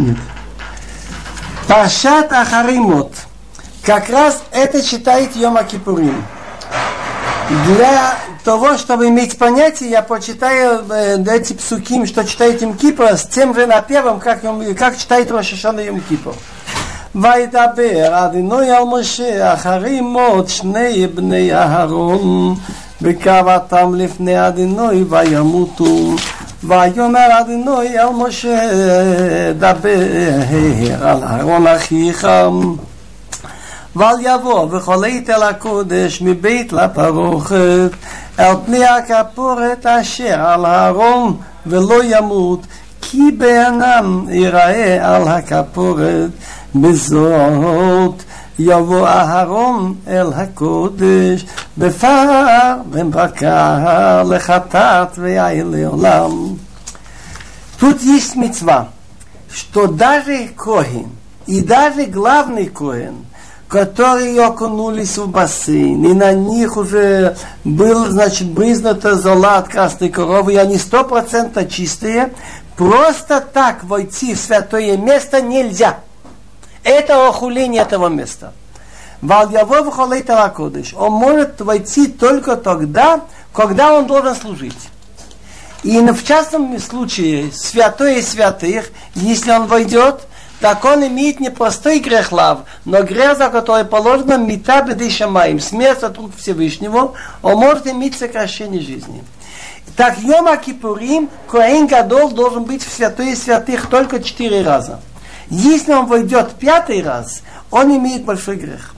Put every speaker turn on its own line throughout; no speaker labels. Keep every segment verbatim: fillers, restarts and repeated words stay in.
Паршат Ахаримот. Как раз это читает Йома Кипурим. Для того, чтобы иметь понятие, я почитаю э, эти псуким, что читает Йом Кипур, с тем же напевом, как, как читает Рош ха-Шана Йом Кипур. וידבר אדוני על משה אחרי מות שני בני אהרון בקרבתם לפני אדוני וימותו ויאמר אדוני על משה דבר על אהרון אחיך ואל יבוא וחולית אל הקודש מבית לפרוכת אל פני הכפורת אשר על אהרון ולא ימות כי בעינם ייראה על הכפורת בזאת יבוא אהרון אל הקודש בפר ובקר לחטאת ויין לעולם. Тут есть мицва, что даже Коэн и даже главный Коэн, которые окунулись в бассейн, и на них уже был, значит, брызнута зола от красной коровы, и они сто процентов чистые, просто так войти в святое место нельзя. Это охуление этого места. Вальявов холей талакодыш. Он может войти только тогда, когда он должен служить. И в частном случае, святое святых, если он войдет, так он имеет не простой грех лав, но грех, за который положено мита беды шамаим, смерть от рук Всевышнего, он может иметь сокращение жизни. Так Йома Кипурим, Коэн Гадол должен быть в святое святых только четыре раза. Если он войдет пятый раз, он имеет большой грех.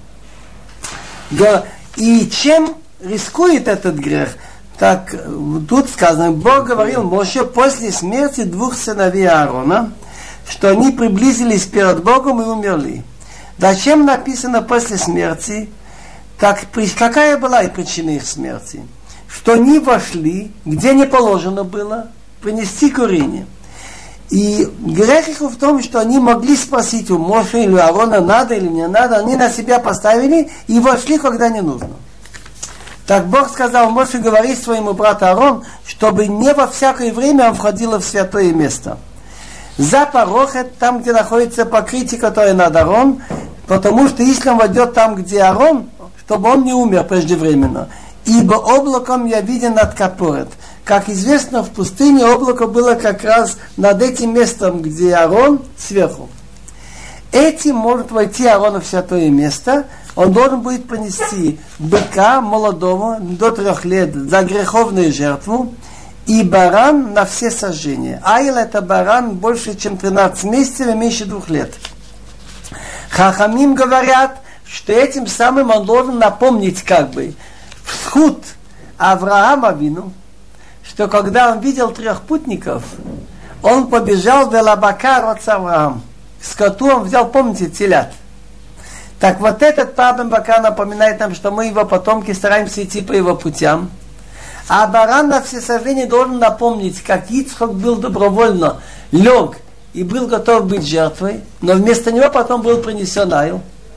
И чем рискует этот грех? Так, тут сказано, Бог говорил Моше после смерти двух сыновей Аарона, что они приблизились перед Богом и умерли. Зачем написано после смерти? Так, какая была причина их смерти? Что они вошли, где не положено было, принести курение. И грех их в том, что они могли спросить у Моше или у Аарона, надо или не надо, они на себя поставили и вошли, когда не нужно. Так Бог сказал Моше, говори своему брату Аарон, чтобы не во всякое время он входил в святое место. За порохет, там, где находится покрытие, которое над Аарон, потому что если он войдет там, где Аарон, чтобы он не умер преждевременно. Ибо облаком я виден над капорет. Как известно, в пустыне облако было как раз над этим местом, где Аарон, сверху. Этим может войти Аарон в святое место. Он должен будет принести быка молодого до трех лет за греховную жертву и баран на все сожжения. Айл это баран больше, чем тринадцать месяцев и меньше двух лет. Хахамим говорят, что этим самым он должен напомнить как бы вход Авраама Авину, что когда он видел трех путников, он побежал в Элабакар от Авраам. Скоту он взял, помните, телят. Так вот этот Пабен Бака напоминает нам, что мы его потомки стараемся идти по его путям. А баран на всесожжение должен напомнить, как Ицхок был добровольно лег и был готов быть жертвой, но вместо него потом был принесен айл.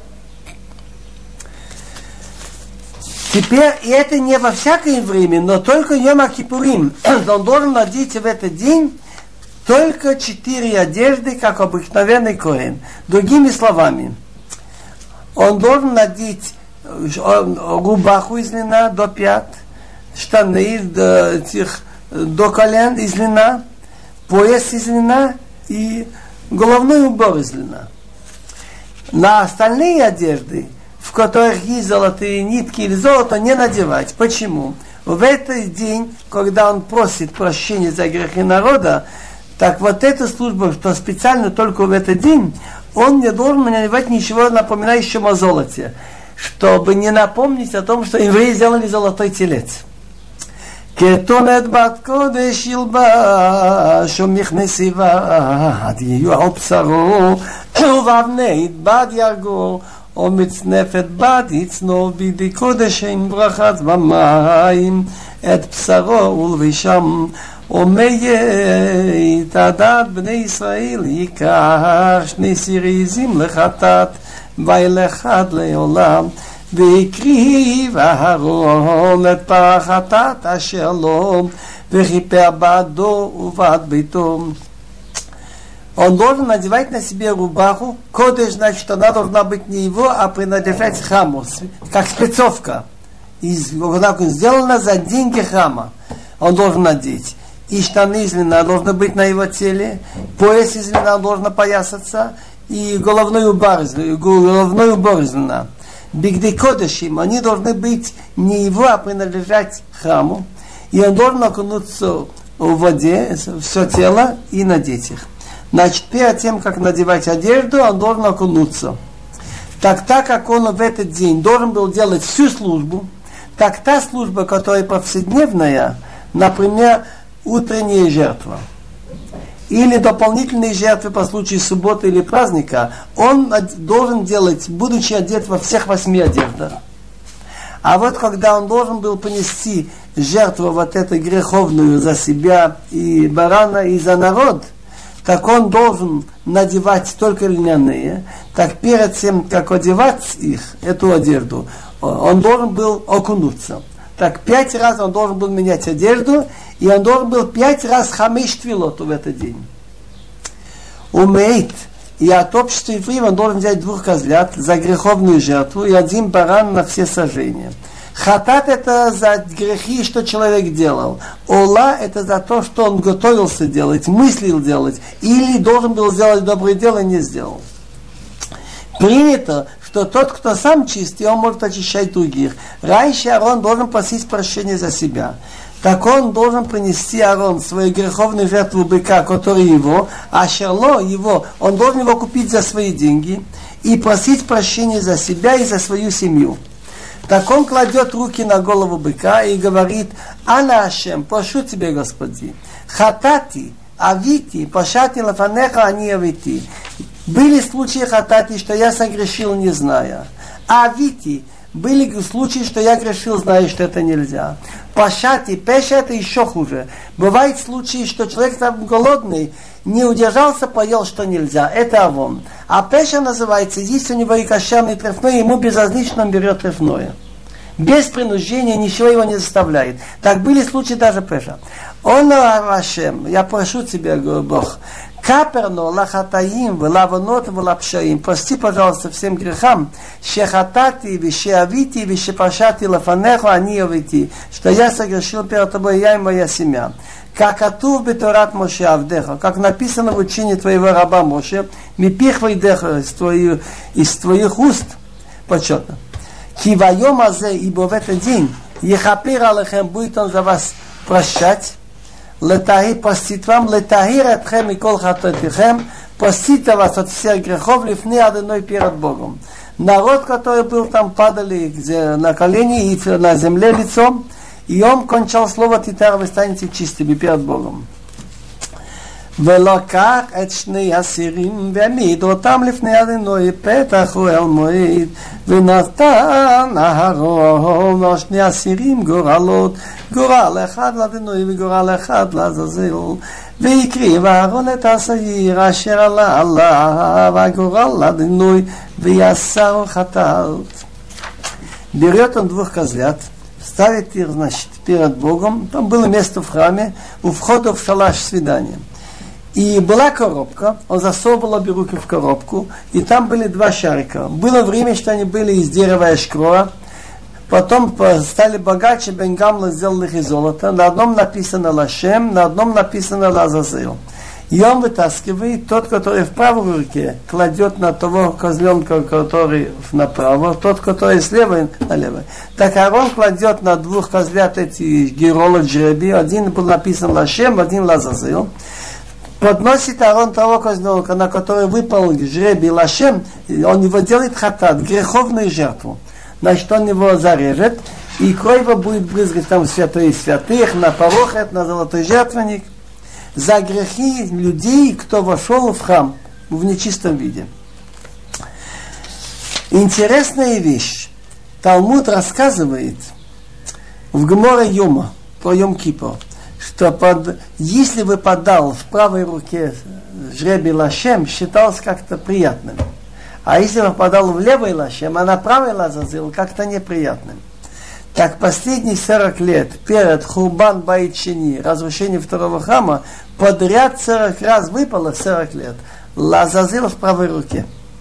Теперь, и это не во всякое время, но только Йома Кипурим. Он должен надеть в этот день только четыре одежды, как обыкновенный коэн. Другими словами, он должен надеть рубаху из льна до пят, штаны до, этих, до колен из льна, пояс из льна и головной убор из льна. На остальные одежды, в которых есть золотые нитки или золото, не надевать. Почему? В этот день, когда он просит прощения за грехи народа, так вот эта служба, что специально только в этот день, он не должен надевать ничего напоминающего о золоте, чтобы не напомнить о том, что евреи сделали золотой телец. כתונת בת קודש ילבש ומכנס יבד יהיו על בשרו ובאבני בד ירגו ומצנפת בד יצנו בידי קודש עם ברכת במים את בשרו ולבישם ומית עדת בני ישראל ייקח שני סיריזים לחטאת וילך עד לעולם והקריב אהרון את פר החטאת אשר לו וכיפר בעדו ובעד ביתו. Он должен надевать на себе рубаху. Кодеш, значит, она должна быть не его, а принадлежать храму, как спецовка. Из, сделана за деньги храма. Он должен надеть. И штаны из льна должны быть на его теле, пояс из льна должен поясаться, и головной убор, головной убор из льна. Бигдей кодешим, они должны быть не его, а принадлежать храму. И он должен окунуться в воде, все тело, и надеть их. Значит, перед тем, как надевать одежду, он должен окунуться. Так, так как он в этот день должен был делать всю службу, так та служба, которая повседневная, например, утренняя жертва, или дополнительные жертвы по случаю субботы или праздника, он должен делать, будучи одет во всех восьми одеждах. А вот когда он должен был понести жертву вот эту греховную за себя и барана, и за народ, так он должен надевать только льняные. Так перед тем, как одевать их, эту одежду, он должен был окунуться. Так пять раз он должен был менять одежду, и он должен был пять раз хамиш твилот в этот день. Умеет. И от общества евреев он должен взять двух козлят за греховную жертву и один баран на все сожжения. Хатат это за грехи, что человек делал. Ола это за то, что он готовился делать, мыслил делать, или должен был сделать доброе дело и не сделал. Принято, что тот, кто сам чистый, он может очищать других. Раньше Аарон должен просить прощения за себя. Так он должен принести Аарон свою греховную жертву быка, который его, а Шерло его, он должен его купить за свои деньги и просить прощения за себя и за свою семью. Так он кладет руки на голову быка и говорит: «Ана Ашем, прошу тебя, Господи, хатати, авити, пашати лафанеха, ани авити». Были случаи хатати, что я согрешил, не зная. Авити, были случаи, что я грешил, зная, что это нельзя. Пашати, пеша, это еще хуже. Бывают случаи, что человек там голодный, не удержался, поел, что нельзя. Это авон. А пеша называется, если у него и кошерный трефной, ему безразлично он берет трефное. Без принуждения, ничего его не заставляет. Так были случаи даже пеша. Он Ашем, я прошу тебя, Бог, каперно лахатаим, лаванот, лапшаим. Прости, пожалуйста, всем грехам. Шехатати, вишеавити, вишепашати, лафанеху, аниовити. Что я согрешил перед тобой, я и моя семья. Как атув беторат Моше Авдеха, как написано в учении твоего раба Моше, мипихвай деха из твоих, из твоих уст. Почетно. Кивайом азе, ибо в этот день, ехапир алехем, будет он за вас прощать. Летахи, простит вам, летахир этхем и кол хатотихем, простит вас от всех грехов, лифны одной перед Богом. Народ, который был там, падали на колени и на земле лицом, и он кончал слово «Титар», вы станете чистыми перед Богом. ולקח את שני אסירים והעמיד אותם לפני אדוני פתח אוהל מועד ונתן אהרון על שני אסירים גורלות גורל אחד לאדוני וגורל אחד לעזאזל והקריב אהרון את השעיר אשר עלה עליו הגורל לאדוני ויסר חטאת. Берет он двух козлят, ставит их, значит, перед Богом. Там было место в храме у входа в шалаш свидания. И была коробка, он засовывал обе руки в коробку, и там были два шарика. Было время, что они были из дерева эшкроа, потом стали богаче, Бен Гамла сделал их из золота. На одном написано Лашем, на одном написано Лазазел. И он вытаскивает, тот, который в правой руке, кладет на того козленка, который направо, тот, который слева, налево. Так Аарон кладет на двух козлят эти геролы жребий, один был написан Лашем, один Лазазел. Подносит Аарон того козленка, на который выпал жребий Лашем, он его делает хатат, греховную жертву. Значит, он его зарежет, и кровь его будет брызгать там в святые святых, на порохет, на золотой жертвенник, за грехи людей, кто вошел в храм в нечистом виде. Интересная вещь. Талмуд рассказывает в Геморе Йома, про Йом-Кипур, что под, если выпадал в правой руке жребий Лашем, считалось как-то приятным. А если выпадал в левой Лашем, а на правой Лазазил, как-то неприятным. Так последние сорок лет перед Хурбан Байт Шени, разрушением второго храма, подряд сорок раз выпало сорок лет. Лазазил в правой руке.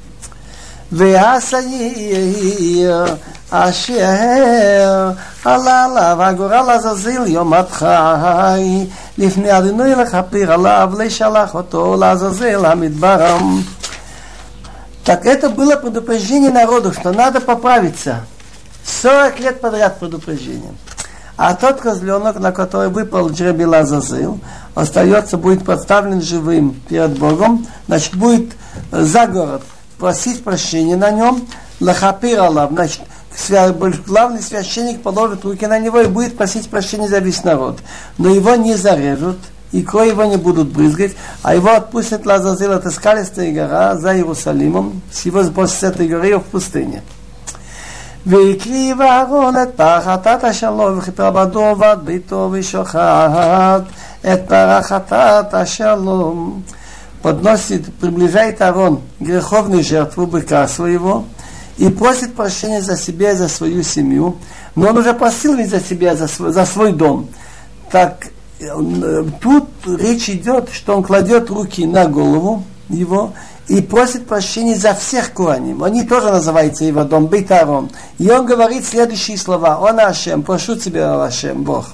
והשעיר אשר עלה עליו הגורל לעזאזיל יום הדחי לפני אדוני לכפר עליו לשלח אותו לעזאזיל המדבר. Так это было предупреждение народу, что надо поправиться. сорок лет подряд предупреждение. А тот козленок, на который выпал жребий Лазазил, остается, будет подставлен живым перед Богом, значит, будет за город просить прощения на нем, лахапир Аллах, значит, главный священник положит руки на него и будет просить прощения за весь народ. Но его не зарежут, и кровь его не будут брызгать, а его отпустят Лазазил, это скалистая гора за Иерусалимом, с его сбросят с этой горы в пустыне. והקריב אהרון את פר חטאת השלום וכיפר בדור ועד ביתו ושוחט את פר חטאת השלום. Подносит, приближает Аарон греховную жертву быка своего и просит прощения за себя и за свою семью. Но он уже просил ведь за себя, за свой, за свой дом. Так тут речь идет, что он кладет руки на голову его и просит прощения за всех коаним. Они тоже называются его дом, Бейт Аарон. И он говорит следующие слова. Он Ашем, прошу тебя, Ашем, Бог.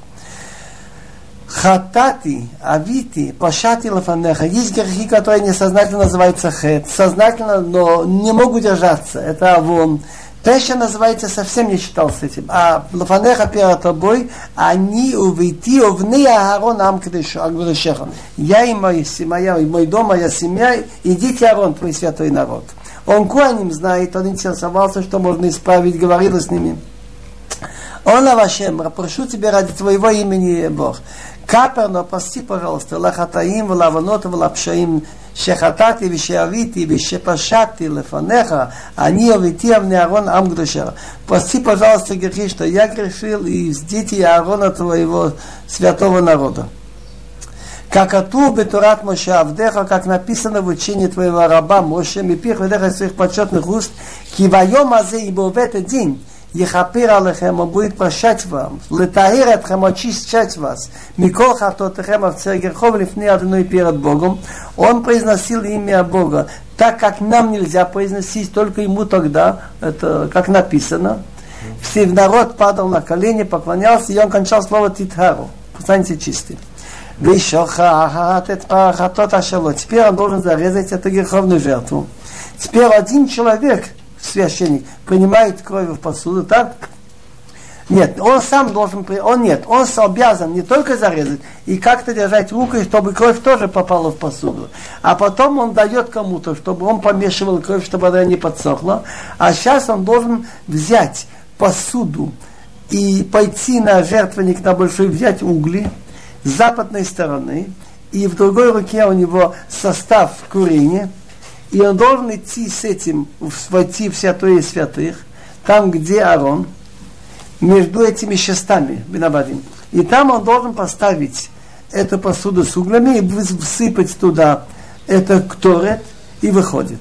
Хатати, авити, пашати лафанеха. Есть грехи, которые несознательно называются хет. Сознательно, но не могут держаться. Это авон. Пеша называется, совсем не читал с этим. А лафанеха перед тобой, они увейти овны Аарон амкадешеха. Я и моя семья, и мой дом, моя семья, идите, Аарон, твой святой народ. Он коаним знает, он интересовался, что можно исправить, говорил с ними. Он Авашем, прошу тебя ради твоего имени, Бог. Капер, но прости, пожалуйста, лахатаим, влаванот, влапшаим, шехатати, вишеавити, вишепашати, лефанеха, они овити авне Аарон амгдушера. Прости, пожалуйста, грехи, что я грешил из детей Аарона твоего святого народа. Как ату бетурат Моше Авдеха, как написано в учении твоего раба Моше, мипих ведеха своих почетных уст, кивайом азе, ибо в этот день Ехапир алехем, он будет прощать вам, летаир этхем, очищать вас, микол хатотехем, овцер грехов, лифни адной перед Богом. Он произносил имя Бога, так как нам нельзя произносить, только ему тогда, это как написано. Все народ падал на колени, поклонялся, и он кончал слово титхару. Станьте чистым. Теперь он должен зарезать эту греховную жертву. Теперь один человек, священник, принимает кровь в посуду, так? Нет, он сам должен, он нет, он обязан не только зарезать, и как-то держать рукой, чтобы кровь тоже попала в посуду. А потом он дает кому-то, чтобы он помешивал кровь, чтобы она не подсохла. А сейчас он должен взять посуду и пойти на жертвенник на большой, взять угли с западной стороны, и в другой руке у него состав курения. И он должен идти с этим, войти в святое святых, там, где Аарон, между этими шестами, бинабадим. И там он должен поставить эту посуду с углями и всыпать туда это кторет, и выходит.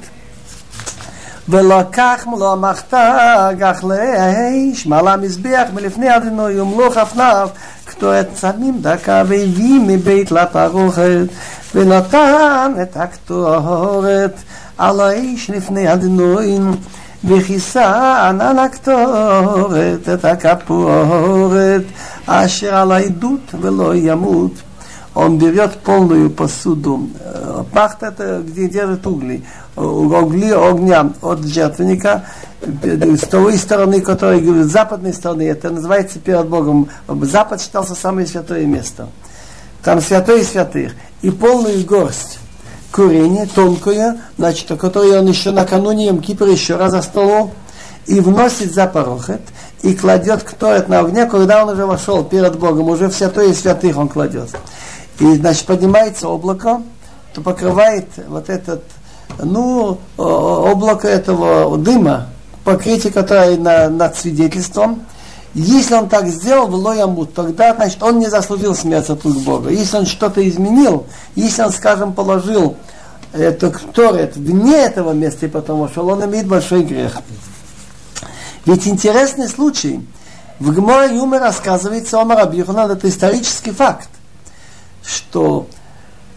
ולקח מלוא המחתה גח לאש מעל המזבח מלפני אדוני ומלוך אבניו קטורת צמים דקה והביא מבית לפרוכת ונתן את הקטורת על האש לפני אדוני וכיסה ענן הקטורת את הכפורת אשר על העדות ולא ימות. Он берет полную посуду, пахта это где держит угли, угли огня от жертвенника, с той стороны, которая говорит, с западной стороны, это называется перед Богом, запад считался самое святое место, там святое святых, и полную горсть курения, тонкую, значит, которую он еще накануне Йом-Кипур еще раз остолол, и вносит за парохет, и кладет кторет на огне, когда он уже вошел перед Богом, уже в святое святых он кладет. И, значит, поднимается облако, то покрывает вот этот, ну, облако этого дыма, покрытие, которое на, над свидетельством. Если он так сделал, в ямут, тогда, значит, он не заслужил смерть от рук Бога. Если он что-то изменил, если он, скажем, положил это кторет вне этого места и потом вошел, он имеет большой грех. Ведь интересный случай. В Геморе Юме рассказывается о Раби Йоханан, это исторический факт, что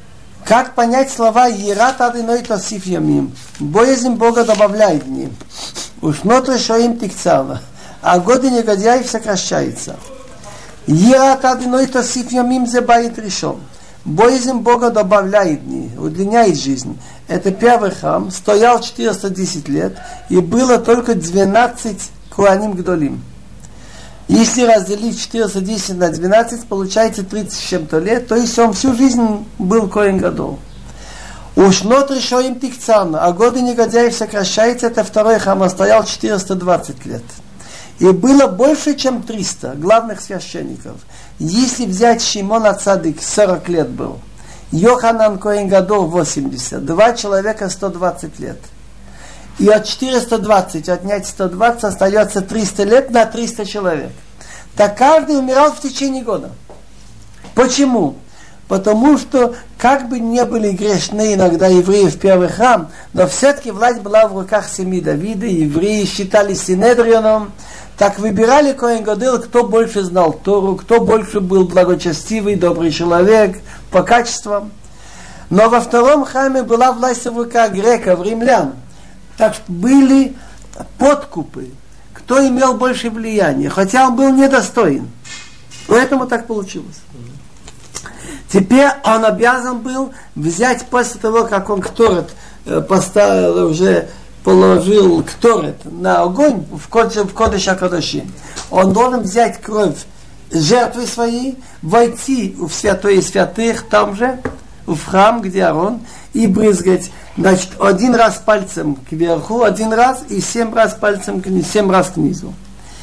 Как понять слова «Ерат адиной тосиф ямим»? Боязнь Бога добавляет дни. Ушнот решоим тикцава. А годы негодяев сокращаются. Ерат адиной тосиф ямим зе баит решом. Боязнь Бога добавляет дни, удлиняет жизнь. Это первый храм, стоял четыреста десять лет, и было только двенадцать коаним гдолим. Если разделить четыреста десять на двенадцать, получается тридцать с чем-то лет, то есть он всю жизнь был коэн гадол. Ушнот решоим тикцан, а годы негодяев сокращаются, это второй храм, он стоял четыреста двадцать лет. И было больше, чем триста главных священников. Если взять Шимона Цадик, сорок лет был, Йоханан коэн гадол восемьдесят, два человека сто двадцать лет. И от четыреста двадцать отнять сто двадцать остается триста лет на триста человек. Так каждый умирал в течение года. Почему? Потому что, как бы не были грешны иногда евреи в первый храм, но все-таки власть была в руках семьи Давида, евреи считали Синедрионом, так выбирали коэн гадол, кто больше знал Тору, кто больше был благочестивый, добрый человек по качествам. Но во втором храме была власть в руках греков, римлян. Так что были подкупы, кто имел больше влияния, хотя он был недостоин. Поэтому так получилось. Теперь он обязан был взять после того, как он кторет поставил, уже положил кторет на огонь в Кодеш ха-Кодашим, он должен взять кровь жертвы своей, войти в святое святых там же, в храм, где Аарон, и брызгать, значит, один раз пальцем кверху, один раз, и семь раз пальцем, семь раз к низу.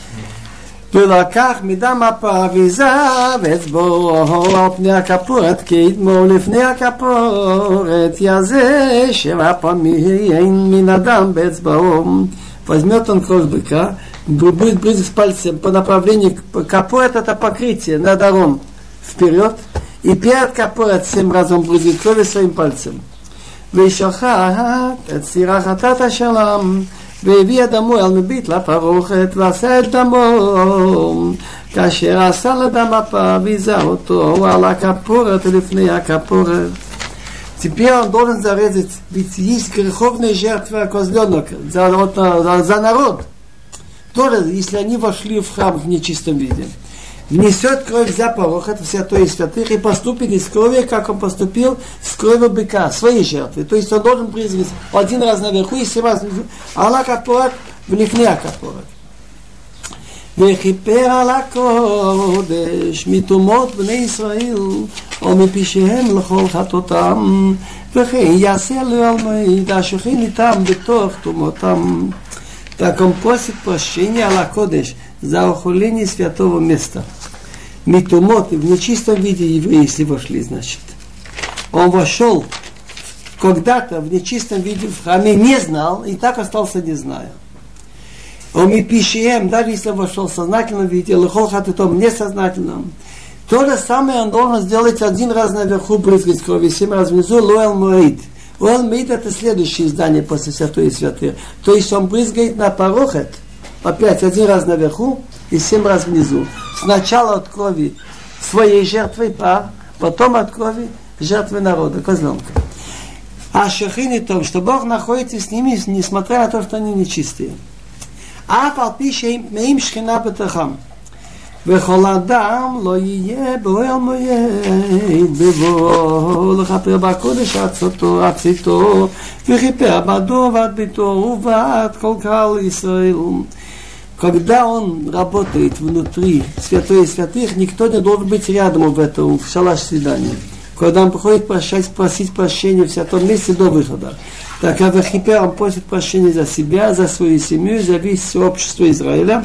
ולקח מדם הפרוויזה ואצבעו על פני הכפורת כדמו לפני הכפורת יזה שבע פעמים מן הדם באצבעו. Возьмет он кровь быка, будет брызгать пальцем по направлению капорет, это покрытие над Аарон вперед, и перед капорет семь раз он брызгает кровью своим пальцем. וישחט את סיר החטאת השלם והביא את דמו על מביט לפרוכת ועשה את דמו כאשר עשה לדם הפרוויזה אותו על הכפורת לפני הכפורת. Теперь он должен зарезать, ведь есть греховная жертва козленок за, за, за народ. Тоже, если они вошли в храм в нечистом виде, внесет кровь за порохот в святое святых и поступит из крови, как он поступил с кровью быка, своей жертвы. То есть он должен призвать один раз наверху и семь раз внизу. Алла капорот в лифне капорот. וכיפר על הקודש מתומות בני ישראל או מפשעיהם לכל חטאותם וכן יעשה לעולמי השוכן איתם בתוך תומותם. Так он просит прощения Алла Кодеш за охуление святого места. Митумот, в нечистом виде евреи, если вошли, значит. Он вошел когда-то в нечистом виде в храме, не знал, и так остался не зная. Он ми пишем, даже если вошел в сознательном виде, лохол хатутом несознательном, то же самое он должен сделать один раз наверху, брызгать кровью, семь раз внизу, лоэл моид. Лоэл моид это следующее издание после святой и святых. То есть он брызгает на порохет, опять один раз наверху и семь раз внизу. Сначала от крови своей жертвы пар, потом от крови жертвы народа, козленка. А шехин и том, что Бог находится с ними, несмотря на то, что они нечистые. אף על פי שהם שכינה בתוכם וכל אדם לא יהיה באוהל מועד בבואו לכפר בקודש עצתו עציתו וכיפר בדו ועד ביתו ובעד כל קהל ישראל. Когда он работает внутри святой и святых, никто не должен быть рядом в этом, в шалаш свидания. Когда он приходит прощать, просить прощения в святом месте до выхода. Так, а Вахипер он просит прощения за себя, за свою семью, за весь общество Израиля.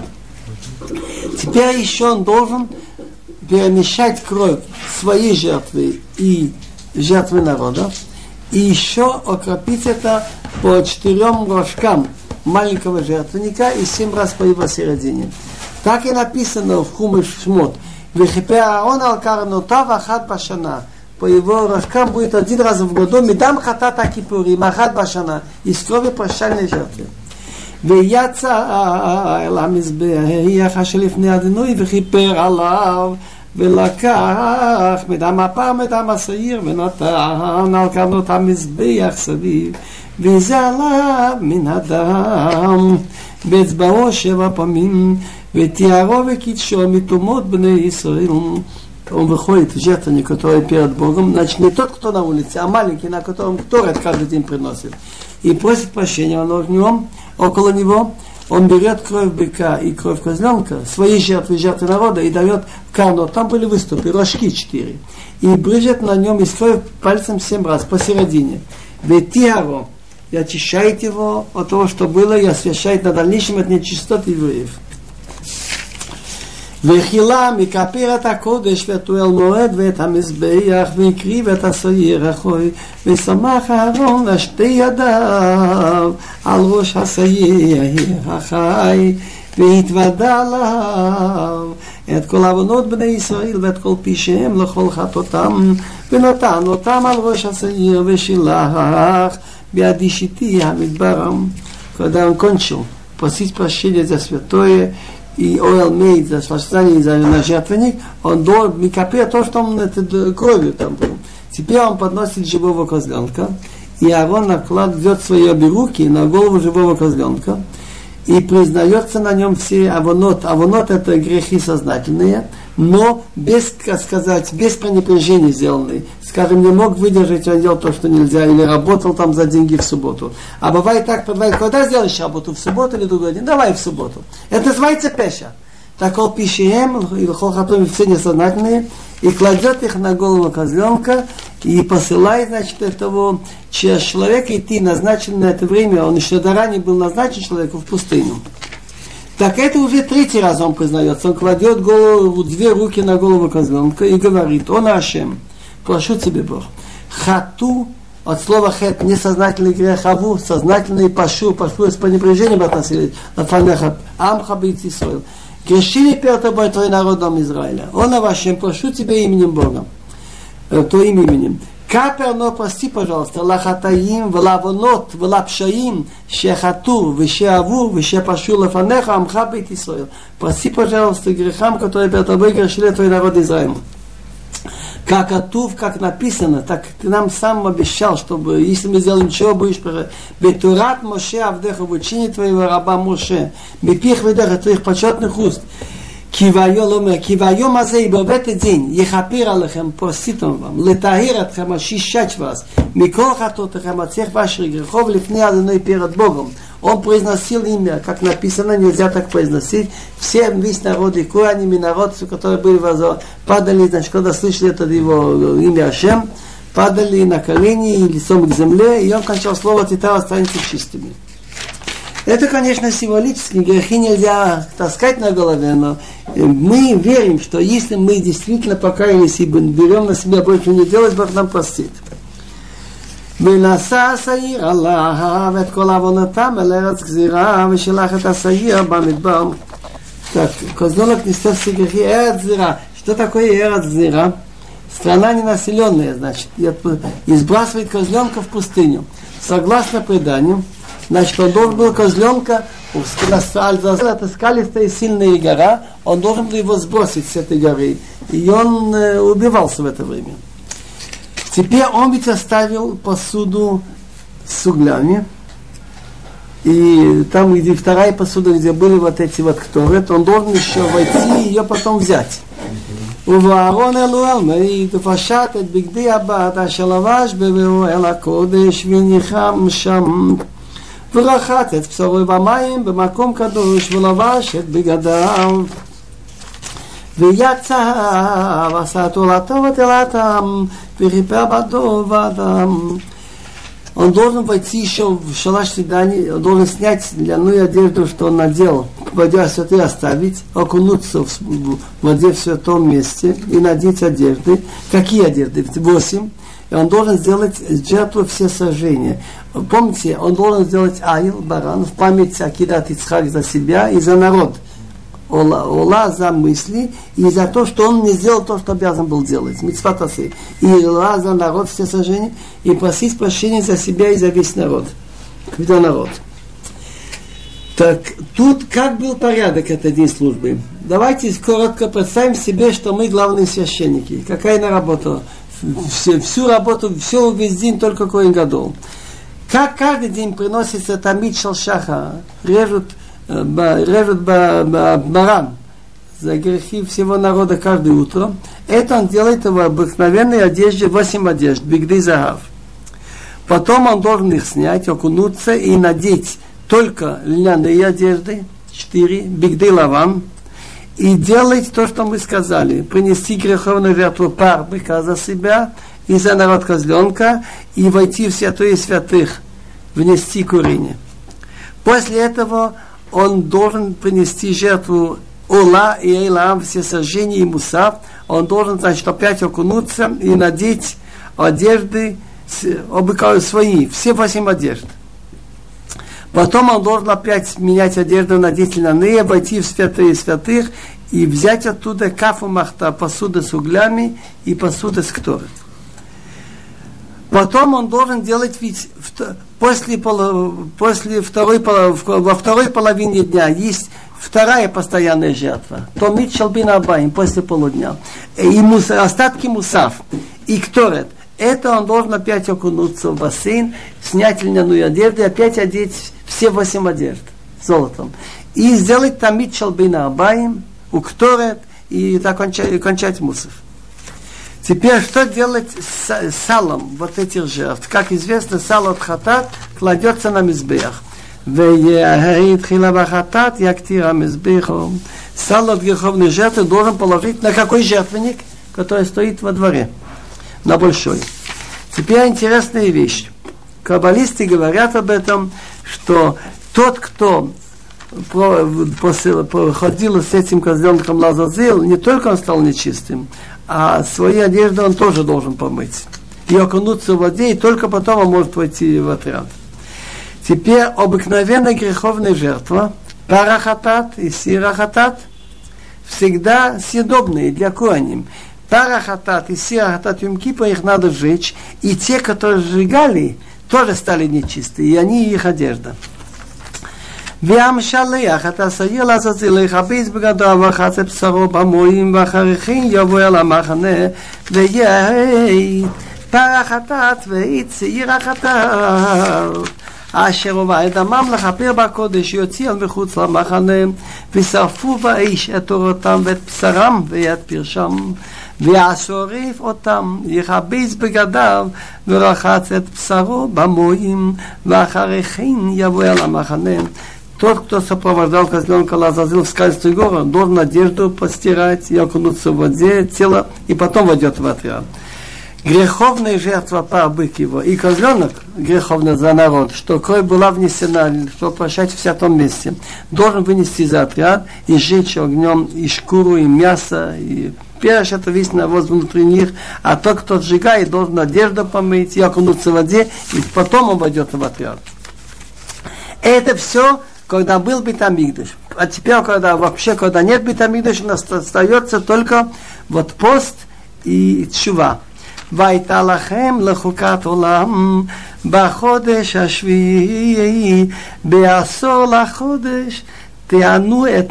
Теперь еще он должен перемешать кровь своей жертвы и жертвы народа. И еще окропить это по четырем рожкам маленького жертвенника и семь раз по его середине. Так и написано в Хумаш Шмот. Вахипер Аарон ал-карнотав ахат башана. По его рожкам будет один раз в году медам хатат акипурим ахат башана, из крови прощальной жертвы. ויצא אל המזבח אשר לפני אדוני וכיפר עליו ולקח מדם הפעם מדם השעיר ונתן על קרנות המזבח סביב וזה עליו מן הדם באצבעו שבע פעמים ותיארו וקידשו מתומות бней ישראל. Он выходит в жертвенник, который перед Богом, значит не тот, кто на улице, а маленький, на котором Торет каждый день приносит, и просит прощения. Он в нем, около него он берет кровь быка и кровь козленка, свои жертвы, жертвы народа, и дает карну. Там были выступы, рожки четыре. И брызжет на нем из крови пальцем семь раз посередине. Ветиаро, и очищает его от того, что было, и освящает на дальнейшем от нечистот евреев. וחילה מכפר את הקודש ואת אוהל מועד ואת המזבח והקריב את השעיר החוי ושמח אהרון לשתי ידיו על ראש השעיר החי והתוודה עליו את כל עוונות בני ישראל ואת כל פשעיהם לכל חטאותם ונתן אותם על ראש השעיר ושילח ביד אישיתי המדבר. Когда он кончил просить прощения за святое и ойл мейд за спасание за на жертвенник, он до микапе то, что он это кровью там был. Теперь он подносит живого козленка, и Аарон накладывает свои обе руки на голову живого козленка и признается на нем все авонот. Авонот это грехи сознательные, но без, как сказать, без пренебрежения сделанные. Скажем, не мог выдержать, он делал то, что нельзя, или работал там за деньги в субботу. А бывает так, бывает, когда сделаешь работу, в субботу или другой день, давай в субботу. Это называется пеша. Так он пишем, и холхатом все несознательные, и кладет их на голову козленка, и посылает, значит, этого человека идти назначен на это время, он еще до ранее был назначен человеку в пустыню. Так это уже третий раз он признается. Он кладет голову, две руки на голову козленка и говорит: «Он Ашем, прошу тебе, Бог, хату, от слова хет, несознательный грех, аву, сознательный пашу, пашу с пренебрежением относились, нафанеха, амха бейт Исраил. Грешили перед тобой твой народ, дом Израиля. Он Ашем, прошу тебе именем Бога, э, твоим именем. Капер, но прости, пожалуйста, лахатаим, влавонот, влапшаим, шехату, вешеаву, вешепашу лафанеха, амха бейт Исраил. Прости, пожалуйста, грехам, которые перед тобой грешили твой народ Израиля. Как атув, как написано, так ты нам сам обещал, чтобы, если мы сделаем ничего, будешь бетурат Моше Авдеха, в учении твоего раба Моше, бепих ведеха твоих почетных уст. Кивайом азе, ибо в этот день ехапир алехем, простит он вам, летахир атхем, очищать вас, микол хатотахем, от всех ваших грехов, лифней Адоной перед Богом. Он произносил имя, как написано, нельзя так произносить. Все, весь народ, и куаними, народ, которые были в падали, значит, когда слышали это его имя Ашем, падали на колени и лицом к земле, и он кончал слово «Тита останется чистыми». Это, конечно, символически, грехи нельзя таскать на голове, но мы верим, что если мы действительно покаялись и берем на себя больше не делать, Бог нам простит. ונשא השעיר עליו את כל עוונותם אל ארץ גזירה ושלח את השעיר במדבר. Так, козленок несет все грехи. Эрец Гзира. Что такое Эрец Гзира? Страна ненаселенная, значит, и сбрасывает козленка в пустыню. Согласно преданию, значит, он должен был козленка, это скалистая и сильная гора, он должен был его сбросить с этой горы. И он э, убивался в это время. Теперь он ведь оставил посуду с углями, и там, где вторая посуда, где были вот эти вот кторет, он должен еще войти и ее потом взять. ובארון אלוהל מעיד ופשט את בגדי הבת אשר לבש באוהל הקודש וניחם שם ורחץ את בשרו במים במקום קדוש ולבש את בגדיו ויצא ועשה תורתו ותלתם וכיפר בדו ואדם. Он должен войти еще в шалаш свидания, он должен снять льняную одежду, что он надел, в воде святой оставить, окунуться в воде в святом месте и надеть одежды. Какие одежды? Восемь. И он должен сделать жертву все сожжения. Помните, он должен сделать аил, баран, в память Акидат Ицхак за себя и за народ. Ола, ола за мысли и за то, что он не сделал то, что обязан был делать. Мицват асе. И ола за народ все сожжения и просить прощения за себя и за весь народ. Когда народ. Так, тут как был порядок этой день службы? Давайте коротко представим себе, что мы главные священники. Какая она работа? Всю, всю работу, все весь день только коэн гадол. Как каждый день приносится тамид шалшаха, режут, режут баран за грехи всего народа каждое утро. Это он делает в обыкновенной одежде, восемь одежд, бигды загав. Потом он должен их снять, окунуться и надеть только льняные одежды, четыре, бигды лаван, и делать то, что мы сказали, принести греховную жертву пар быка за себя и за народ козленка, и войти в святое святых, внести курение. После этого он должен принести жертву Ола и Эйлам, все сожжения и мусав. Он должен, значит, опять окунуться и надеть одежды свои, все восемь одежд. Потом он должен опять менять одежду, надеть льняные, войти в святые святых и взять оттуда кафу махта, посуду с углями и посуду с кторой. Потом он должен делать, ведь после, после второй, во второй половине дня есть вторая постоянная жертва. Томит шалбина абаим, после полудня. И мусор, остатки мусав и кторет. Это он должен опять окунуться в бассейн, снять льняную одежду и опять одеть все восемь одежд золотом. И сделать тамид шалбина абаим, укторет и так кончать, кончать мусор. Теперь что делать с салом вот этих жертв? Как известно, сало от хатат кладется на мизбех. Сало от греховной жертвы должен положить на какой жертвенник, который стоит во дворе? На большой. Теперь интересная вещь. Каббалисты говорят об этом, что тот, кто ходил с этим козленком Лазазил, не только он стал нечистым, а свои одежды он тоже должен помыть. И окунуться в воде, и только потом он может войти в отряд. Теперь обыкновенная греховная жертва, парахатат и сирахатат, всегда съедобные для коаним. Парахатат и сирахатат Йом-Кипур их надо сжечь, и те, которые сжигали, тоже стали нечистые, и они их одежда. והמשלח את השעיר לעזאזיל יכבס בגדיו ורחץ את בשרו במים ואחרי כן יבוא אל המחנה ויהי פר החטאת ואת שעיר החטאת אשר הובא את דמם לכפר בקודש יוציא אל מחוץ למחנה ושרפו באש את תורתם ואת בשרם ואת פרשם וישרף אותם יכבס בגדיו ורחץ את בשרו במים ואחרי כן יבוא אל המחנה. Тот, кто сопровождал козленка Лазазил в скальную гору, должен одежду постирать и окунуться в воде, тело, и потом войдет в отряд. Греховная жертва пар бык его и козленок, греховная за народ, что кровь была внесена, что прощать в святом месте, должен вынести за отряд и сжечь огнем и шкуру, и мясо, и перш это весь навоз внутри них, а тот, кто сжигает, должен одежду помыть и окунуться в воде, и потом он войдет в отряд. Это все когда был бит-амикдаш. А теперь, когда вообще, когда нет бит-амикдаша, у нас остается только вот пост и тшува. והייתה לכם לחוקת עולם בחודש השביעי בעשור לחודש תענו את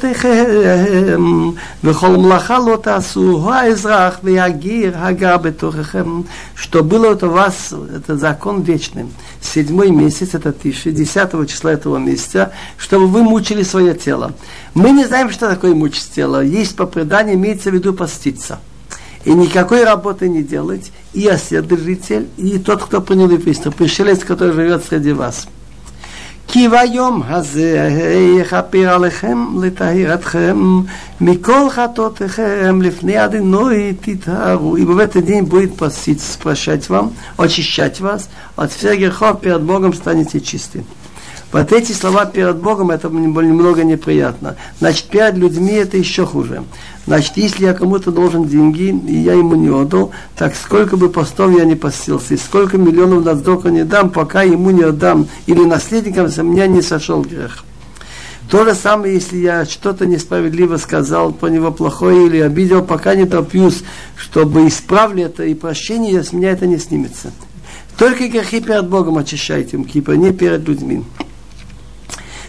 נפשותיכם וכל מלאכה לא תעשו האזרח והגיר הגר בתוככם. Что было это у вас, это закон вечный. Седьмой месяц, это тише, десятого числа этого месяца, чтобы вы мучили свое тело. Мы не знаем, что такое мучить тело. Есть по преданию, имеется в виду поститься. И никакой работы не делать, и оседлитель, и тот, кто принял еврейство, пришелец, который живет среди вас. כי ביום הזה יכפר עליכם לטהר אתכם מכל חטאותיכם לפני אדוני תטהרו. И в этот день будет поститься, прощать вам, очищать вас от всех грехов, перед Богом станете чисты. Вот эти слова перед Богом, это немного неприятно. Значит, перед людьми это еще хуже. Значит, если я кому-то должен деньги, и я ему не отдал, так сколько бы постов я не постился, и сколько миллионов на сдоку не дам, пока ему не отдам, или наследникам за меня не сошел грех. То же самое, если я что-то несправедливо сказал про него плохое или обидел, пока не топьюсь, чтобы исправить это, и прощение с меня это не снимется. Только грехи перед Богом очищайте, Йом-Кипур, не перед людьми.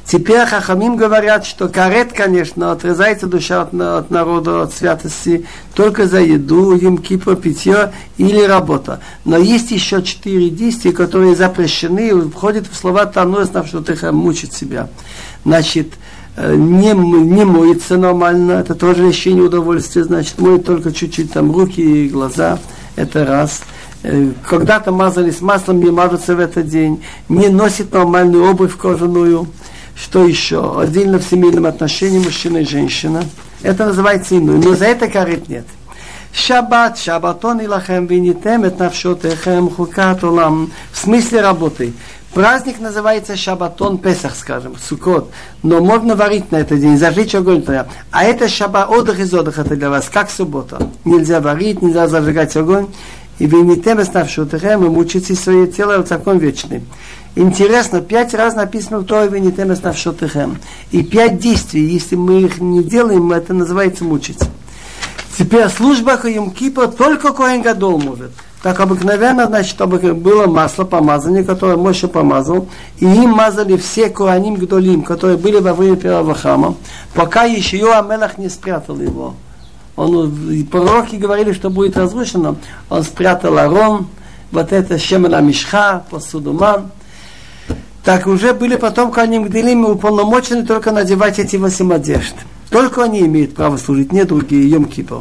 Теперь хахамим говорят, что карет, конечно, отрезается душа от, от народа, от святости, только за еду, Йом-Кипур, питье или работа. Но есть еще четыре действия, которые запрещены, входят в слова «Тануэс навшотеха», мучить себя. Значит, не, не моется нормально, это тоже лишение удовольствия, значит, моет только чуть-чуть там руки и глаза, это раз. Когда-то мазались маслом, не мажутся в этот день, не носит нормальную обувь кожаную. Что еще? Отдельно в семейном отношении мужчина и женщина. Это называется иной, но за это карет нет. Шаббат, шаббатон илахем винитем эт навшотехем хукат олам. В смысле работы. Праздник называется шаббатон, Песах, скажем, Суккот. Но можно варить на этот день, зажечь огонь. А это шаббат, отдых из отдыха для вас, как суббота. Нельзя варить, нельзя зажигать огонь. И винитем эт навшотехем, и мучите свое тело в закон вечный. Интересно, пять раз написано в Торе «Винитем эс навшотехем». И пять действий, если мы их не делаем, это называется мучить. Теперь служба Йом-Кипур только Коэн Гадол может. Так обыкновенно, значит, чтобы было масло помазания, которое Моше помазал, и им мазали все Коаним Гдолим, которые были во время первого храма, пока еще Йоамелах не спрятал его. Он, пророки говорили, что будет разрушено. Он спрятал Арон, вот это Шемена Мишха, посудоман. Так уже были потом Коаним Гдолим уполномочены только надевать эти восемь одежд. Только они имеют право служить, не другие, Йом-Кипур.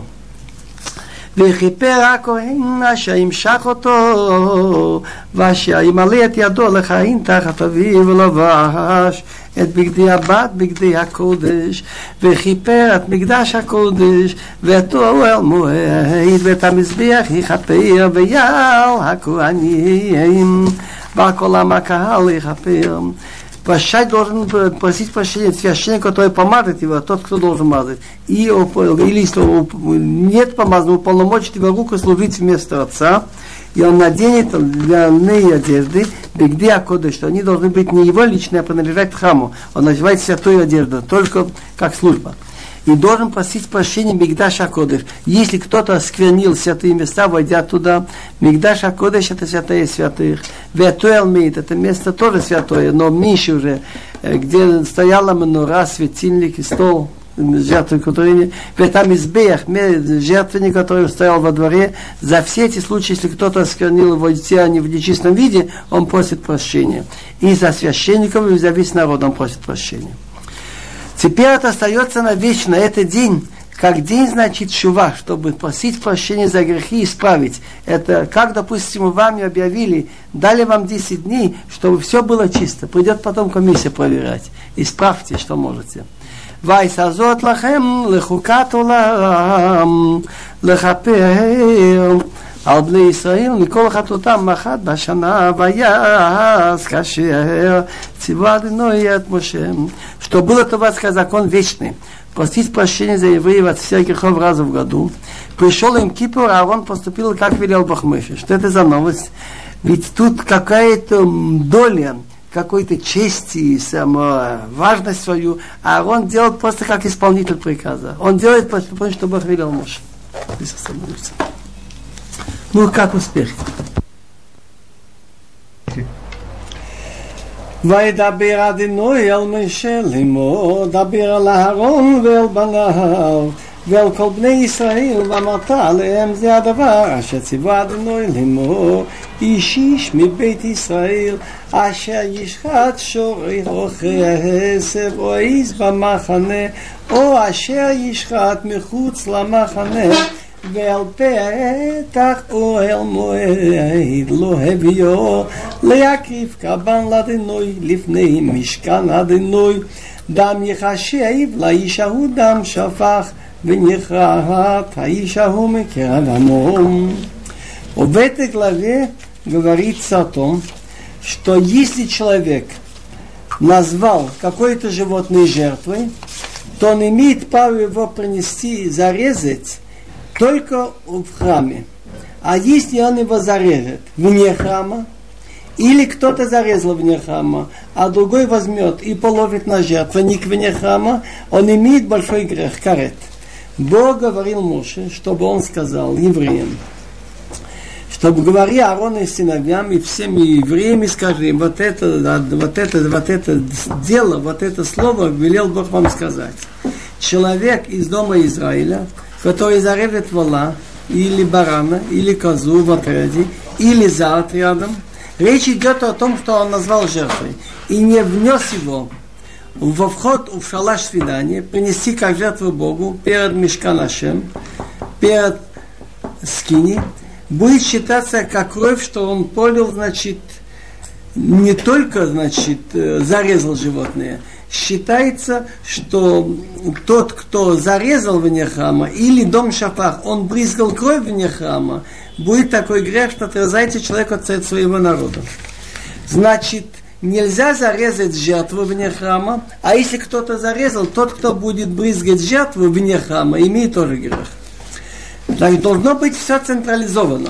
וכיפר הכהן אשר ימשך אותו ואשר ימלא את ידו לכהן תחת אביו ולבש את בגדי הבת בגדי הקודש וכיפר את מקדש הקודש ואת אוהל מועד ואת המזבח יכפר ויעל הכהנים וכל עם הקהל יכפר. Прощать должен просить прощения священник, который помазает его, тот, кто должен мазать. И, или если нет помазанного, уполномочит его руку служить вместо отца. И он наденет льняные одежды, бигди акодеш, что они должны быть не его личные, а принадлежать храму. Он надевает святую одежду, только как служба. И должен просить прощения Мигдаш ха-Кодеш. Если кто-то осквернил святые места, войдя туда, Мигдаш ха-Кодеш это святые святых. Ветуэл мейт, это место тоже святое, но меньше уже, где стояла менура, светильник и стол, жертвоприношения. Там избех, жертвенник, который стоял во дворе. За все эти случаи, если кто-то осквернил войти не в нечистом виде, он просит прощения. И за священников, и за весь народ он просит прощения. Теперь это остается навечно, это день, как день, значит, шува, чтобы просить прощения за грехи и исправить. Это, как, допустим, вам объявили, дали вам десять дней, чтобы все было чисто. Придет потом комиссия проверять. Исправьте, что можете. Вайсазот лахем лехукат улам лехапер על בני ישראל מכל חטאותם אחת בשנה ויעש כאשר ציווה אדוני את משה. Что был это ваш закон вечный. Простить прощение за евреев от всех грехов раза в году. Пришел им Кипур, а он поступил, как велел Бог Моше. Что это за новость? Ведь тут какая-то доля какой-то чести, само, важность свою, а он делает просто как исполнитель приказа. Он делает потому, что Бог велел Моше. Здесь остановимся. Ну, как успех? וידבר אדוני אל משה לאמור דבר אל אהרון ואל בניו ואל כל בני ישראל ואמרת עליהם זה הדבר אשר ציווה אדוני לאמור איש איש מבית ישראל אשר ישחט שור או כסף או עז במחנה או אשר ישחט מחוץ למחנה ועל פתח אוהל מועד לא הביאו להקריב קרבן לאדוני לפני משכן אדוני דם יחשב לאיש ההוא דם שפך ונכרת האיש ההוא מקרב עמו. В этой главе говорится о том, что если человек назвал какое-то животное жертвой, то он имеет право его принести, зарезать только в храме. А если он его зарежет вне храма, или кто-то зарезал вне храма, а другой возьмет и положит на жертвенник вне храма, он имеет большой грех, карет. Бог говорил Моше, чтобы он сказал евреям, чтобы говори Аарону и сыновьям и всеми евреями, скажи, вот это, вот это, вот это дело, вот это слово велел Бог вам сказать. Человек из дома Израиля, который зарежет вола, или барана, или козу в отряде, или за отрядом, речь идет о том, что он назвал жертвой, и не внес его во вход в шалаш свидания, принести как жертву Богу перед Мишкан Ашем, перед скини, будет считаться как кровь, что он полил, значит, не только, значит, зарезал животное. Считается, что тот, кто зарезал вне храма, или дом шафах, он брызгал кровь вне храма, будет такой грех, что отрезается человек от своего народа. Значит, нельзя зарезать жертву вне храма, а если кто-то зарезал, тот, кто будет брызгать жертву вне храма, имеет тоже грех. Так должно быть все централизовано.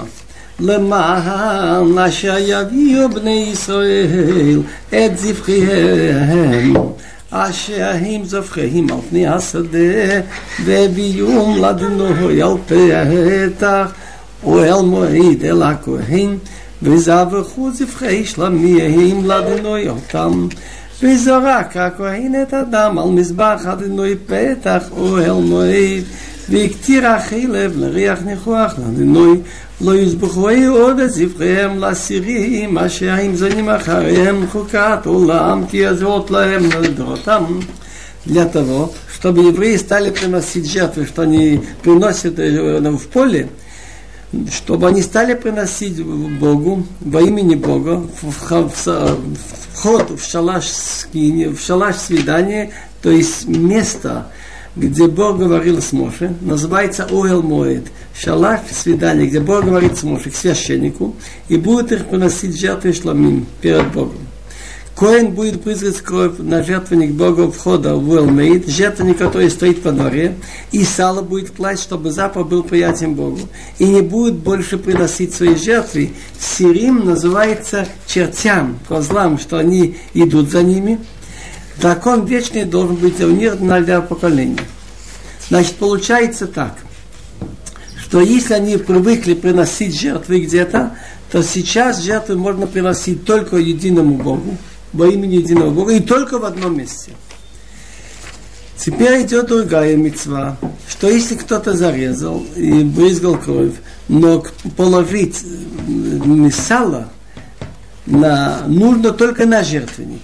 למען אשר יביאו בני ישראל את זבחיהם אשר הם זבחיהם על פני השדה והביאום לאדוני על פתח אוהל מועד אל הכהן וזבחו זבחי שלמיהם לאדוני אותם וזרק הכהן את הדם על מזבח אדוני פתח אוהל מועד והקטיר החלב לריח ניחוח לאדוני לא יזבחו עוד את זבחיהם לאסירים אשר הם זונים אחריהם חוקת עולם כי יזרות להם לדורותם. Для того, чтобы евреи стали приносить жертвы, что они приносят в поле, чтобы они стали приносить Богу, во имени Бога, вход в шалаш скини, в шалаш свидания, то есть место, где Бог говорил с Моше, называется Оэл Моэд, шалаш свидания, где Бог говорит с Моше, к священнику, и будет их приносить жертвы шламим перед Богом. Коэн будет брызгать кровь на жертвенник Бога входа в Оэл Моэд, жертвенник, который стоит во дворе, и сало будет класть, чтобы запах был приятен Богу, и не будет больше приносить свои жертвы. Сирим называется чертям, козлам, что они идут за ними. Закон вечный должен быть у них для поколения. Значит, получается так, что если они привыкли приносить жертвы где-то, то сейчас жертвы можно приносить только единому Богу, во имени единого Бога, и только в одном месте. Теперь идет другая мицва, что если кто-то зарезал и брызгал кровь, но положить сало на, нужно только на жертвенник.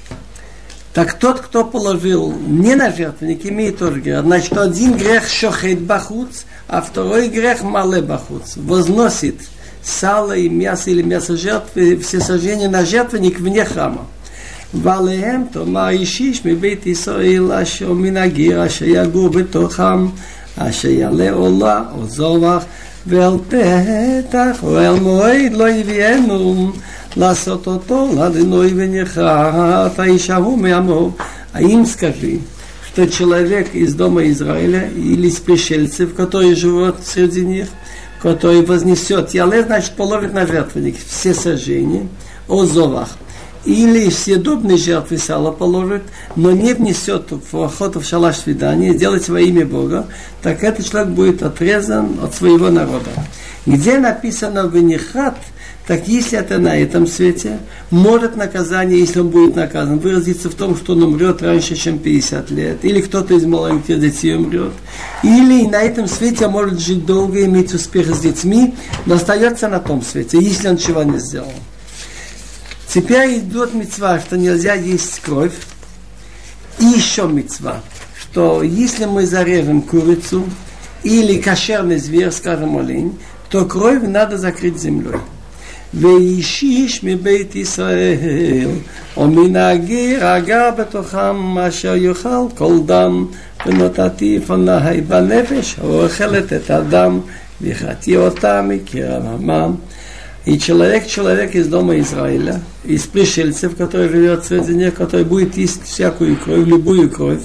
Так тот, кто положил не на жертвенник, имеет тоже грех. Значит, один грех шохет бахуц, а второй грех мале бахуц. Возносит сало и мясо или мясо жертвы, все сожжения на жертвенник вне храма. ועליהם תאמר אישיש מבית ישראל אשר מן הגיר אשר יגור בתוכם אשר יעלה עולה או זובח ואל פתח ואל מועד לא יביאנו לעשות אותו לאדוני ונחת האיש ההוא מעמו. Им скажи, что человек из дома Израиля или из пришельцев, которые живут среди них, который вознесет яле, значит положит на жертвенник все сожжения о зовах, или съедобные жертвы сала положит, но не внесет в охоту в шалаш свидания, делать во имя Бога, так этот человек будет отрезан от своего народа. Где написано «венихат», так если это на этом свете, может наказание, если он будет наказан, выразиться в том, что он умрет раньше, чем пятьдесят лет, или кто-то из маленьких детей умрет, или на этом свете может жить долго, иметь успех с детьми, но остается на том свете, если он чего не сделал. Теперь идет мицва, что нельзя есть кровь. И еще мицва, что если мы зарежем курицу или кошерный зверь, скажем олень, то кровь надо закрыть землей. ואישיש מבית ישראל או מן הגר הגר בתוכם אשר יאכל כל דם ונתתי לפני בנפש האוכלת את הדם והחייתי אותה מקרב עמם. И человек, человек из дома Израиля, из пришельцев, который живет среди них, который будет есть всякую кровь, любую кровь,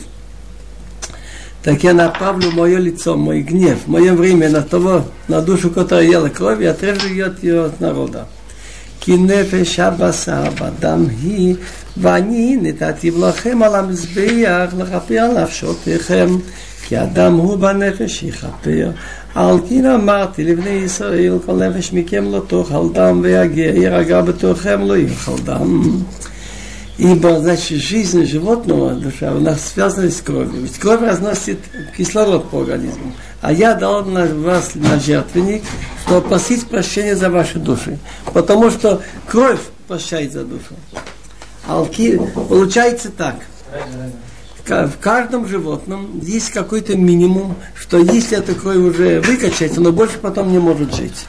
так я направлю мое лицо, мой гнев, мое время на того, на душу, которая ела кровь, и отрежу ее от ее народа. כי נפש הבשר בדם היא, ואני נתתי לכם על המזבח לכפר על נפשותיכם, כי אדם הוא בנפש יכפר. על כן אמרתי לבני ישראל, כל נפש מכם לא תאכל דם, ויגע ירגע בתוכם לא יאכל דם. Ибо, значит, жизнь животного, душа, у нас связана с кровью. Ведь кровь разносит кислород по организму. А я дал на вас на жертвенник, чтобы просить прощения за ваши души. Потому что кровь прощает за душу. Алки, получается так. В каждом животном есть какой-то минимум, что если эта кровь уже выкачать, оно больше потом не может жить.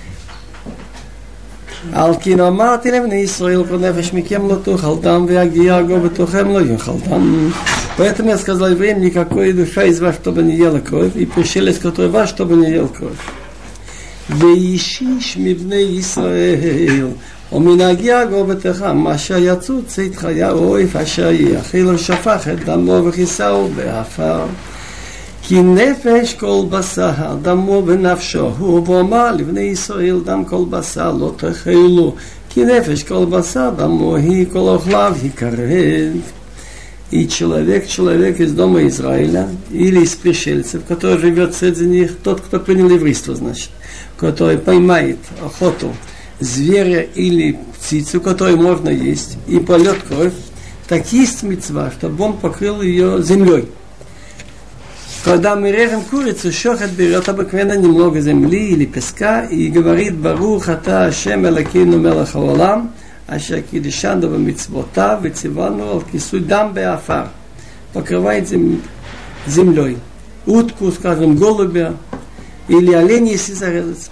Алкин אמרתי לבני ישראל, כל נפש מכם לא תאכל דם, ויגיע הגו בתוכם לא יאכל דם. Поэтому я сказал евреям, никакой душа из вас, чтобы не ела кровь, и пришелец, который вас, чтобы не ел кровь. וישיש מבני ישראל, ומנהגיע הגו בתוכם, מה שיצאו צאת חיה אויף, אשר יאכילו שפך את דמו וכיסהו באפר. כי נפש כל בשר, דמו ונפשו, הוא ואמר לבני ישראל, דם כל בשר לא תאכלו, כי נפש כל בשר, дому היא, כל אוכליו יקרב. И человек, человек из дома Израиля, или из пришельцев, который живет среди них, тот, кто принял еврейство, значит, который поймает охоту зверя или птицу, которую можно есть, и прольет кровь, так есть мицва, чтобы он покрыл ее землей. Когда мы режем курицу, шохет берет обыкновенно немного земли или песка и говорит: «Барух ата Ашем Элокейну мелech хаолам, ашер кидишану бамицвотав, вецивану ал кисуй дам беафар». Покрывает зем... землей. Утку, скажем, голубя или оленя, если зарезать.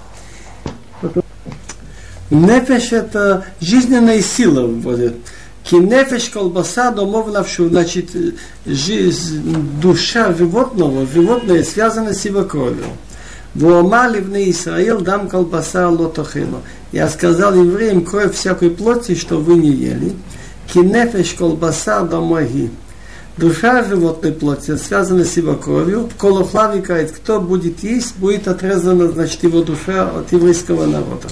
Нефеш — это жизненная сила вводит. Ки нефеш колбаса домов навшу, значит, жизнь, душа животного, животное связано с его кровью. Вома ливны Исраил дам колбаса лотохило. Я сказал евреям, кровь всякой плоти, что вы не ели. Ки нефеш колбаса домоги. Душа животной плоти связана с его кровью. Колохлави говорит, кто будет есть, будет отрезана, значит, его душа от еврейского народа.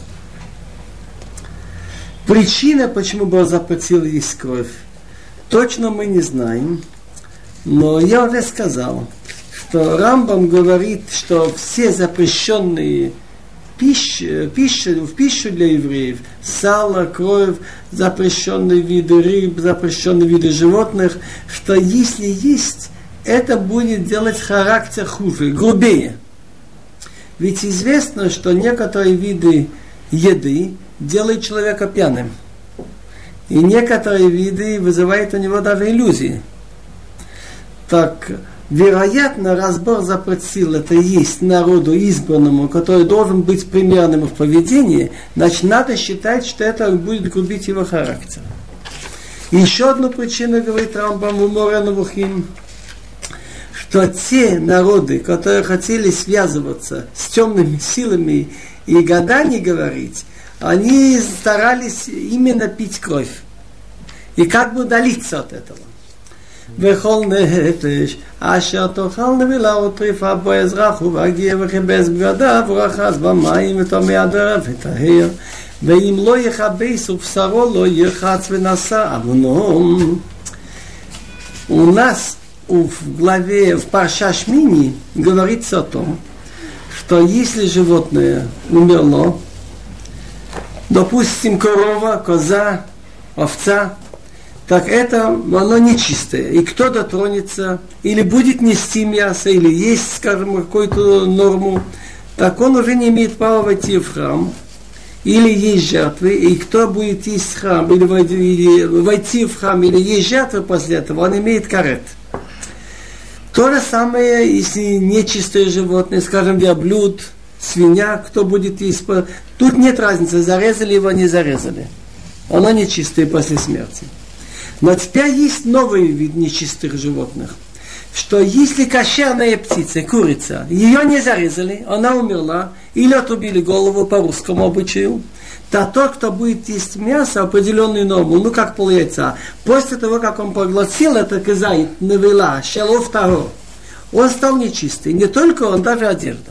Причина, почему Бог запретил есть кровь, точно мы не знаем, но я уже сказал, что Рамбам говорит, что все запрещенные пищи, пищи, в пищу для евреев, сало, кровь, запрещенные виды рыб, запрещенные виды животных, что если есть, это будет делать характер хуже, грубее. Ведь известно, что некоторые виды еды делает человека пьяным. И некоторые виды вызывают у него даже иллюзии. Так, вероятно, раз Бог запретил это есть народу избранному, который должен быть примерным в поведении, значит, надо считать, что это будет губить его характер. И еще одну причину, говорит Рамбам в Море Невухим, что те народы, которые хотели связываться с темными силами и гаданий говорить, они старались именно пить кровь. И как бы удалиться от этого. וכל נפש אשר תאכל נבלה וטריפה בו אזרח ובהגיע וכיבס בגדיו ורחץ במים וטמא הדרך וטהר ואם לא יכבס ובשרו לא ירחץ ונשא עוונו. У нас в главе в Парша Шмини говорится о том, что если животное умерло, допустим, корова, коза, овца, так это оно нечистое. И кто дотронется, или будет нести мясо, или есть, скажем, какую-то норму, так он уже не имеет права войти в храм, или есть жертвы, и кто будет есть храм, или войти в храм, или есть жертвы после этого, он имеет карет. То же самое, если нечистое животное, скажем, верблюд, свинья, кто будет есть. Тут нет разницы, зарезали его, не зарезали. Оно нечистое после смерти. Но теперь есть новый вид нечистых животных. Что если кошерная птица, курица, ее не зарезали, она умерла, или отрубили голову по русскому обычаю, то тот, кто будет есть мясо, определенную норму, ну как пол яйца, после того, как он поглотил это кизай, навела, шелов таро, он стал нечистый. Не только он, даже одежда.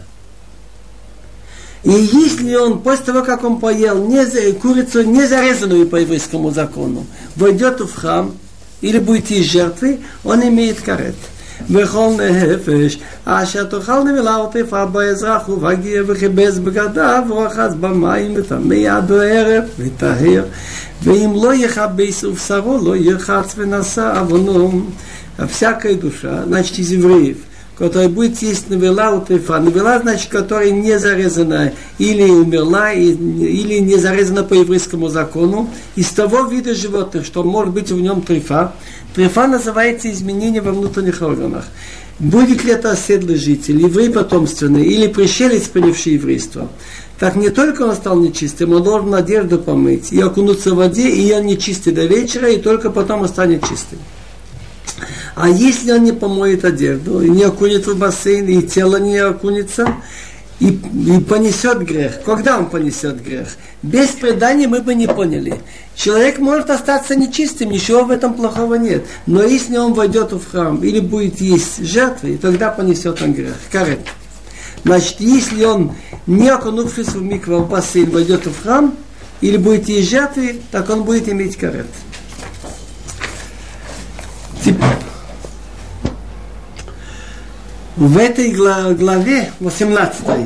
И если он, после того, как он поел не, курицу, не зарезанную по еврейскому закону, войдет в храм или будет из жертвы, он имеет карет. וכל נפש אשר תאכל נבלה וטרפה באזרח ובגיע וכיבס בגדיו ורחץ במים וטמא עד הערב וטהר ואם לא יכבס ובשרו לא ירחץ ונשא עוונו. Всякая душа, значит из евреев, которая будет есть навела у трефа. Навела, значит, которая не зарезана или умерла, или не зарезана по еврейскому закону, из того вида животных, что может быть в нем трефа. Трефа называется изменение во внутренних органах. Будет ли это оседлый житель, еврей потомственный, или пришелец, принявший еврейство, так не только он стал нечистым, он должен одежду помыть и окунуться в воде, и он нечистый до вечера, и только потом он станет чистым. А если он не помоет одежду, и не окунется в бассейн, и тело не окунется, и, и понесет грех. Когда он понесет грех? Без предания мы бы не поняли. Человек может остаться нечистым, ничего в этом плохого нет. Но если он войдет в храм или будет есть жертвы, тогда понесет он грех. Карет. Значит, если он, не окунувшись в микву, в бассейн, войдет в храм, или будет есть жертвы, так он будет иметь карет. Теперь. В этой главе восемнадцатой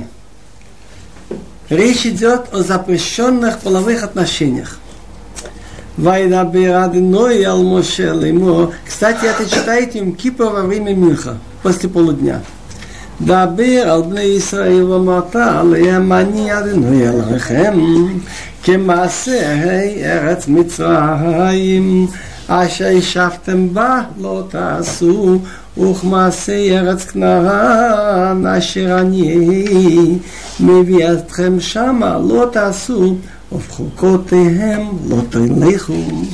речь идет о запрещенных половых отношениях. Кстати, это читаете Йом Кипур во время Минха, после полудня. דבר על בני ישראל ואמרת עליהם אני אדוני אלוהיכם כמעשה ארץ מצרים אשר ישבתם בה לא תעשו וכמעשה ארץ כנען אשר אני מביא אתכם שמה לא תעשו ובחוקותיהם לא תלכו.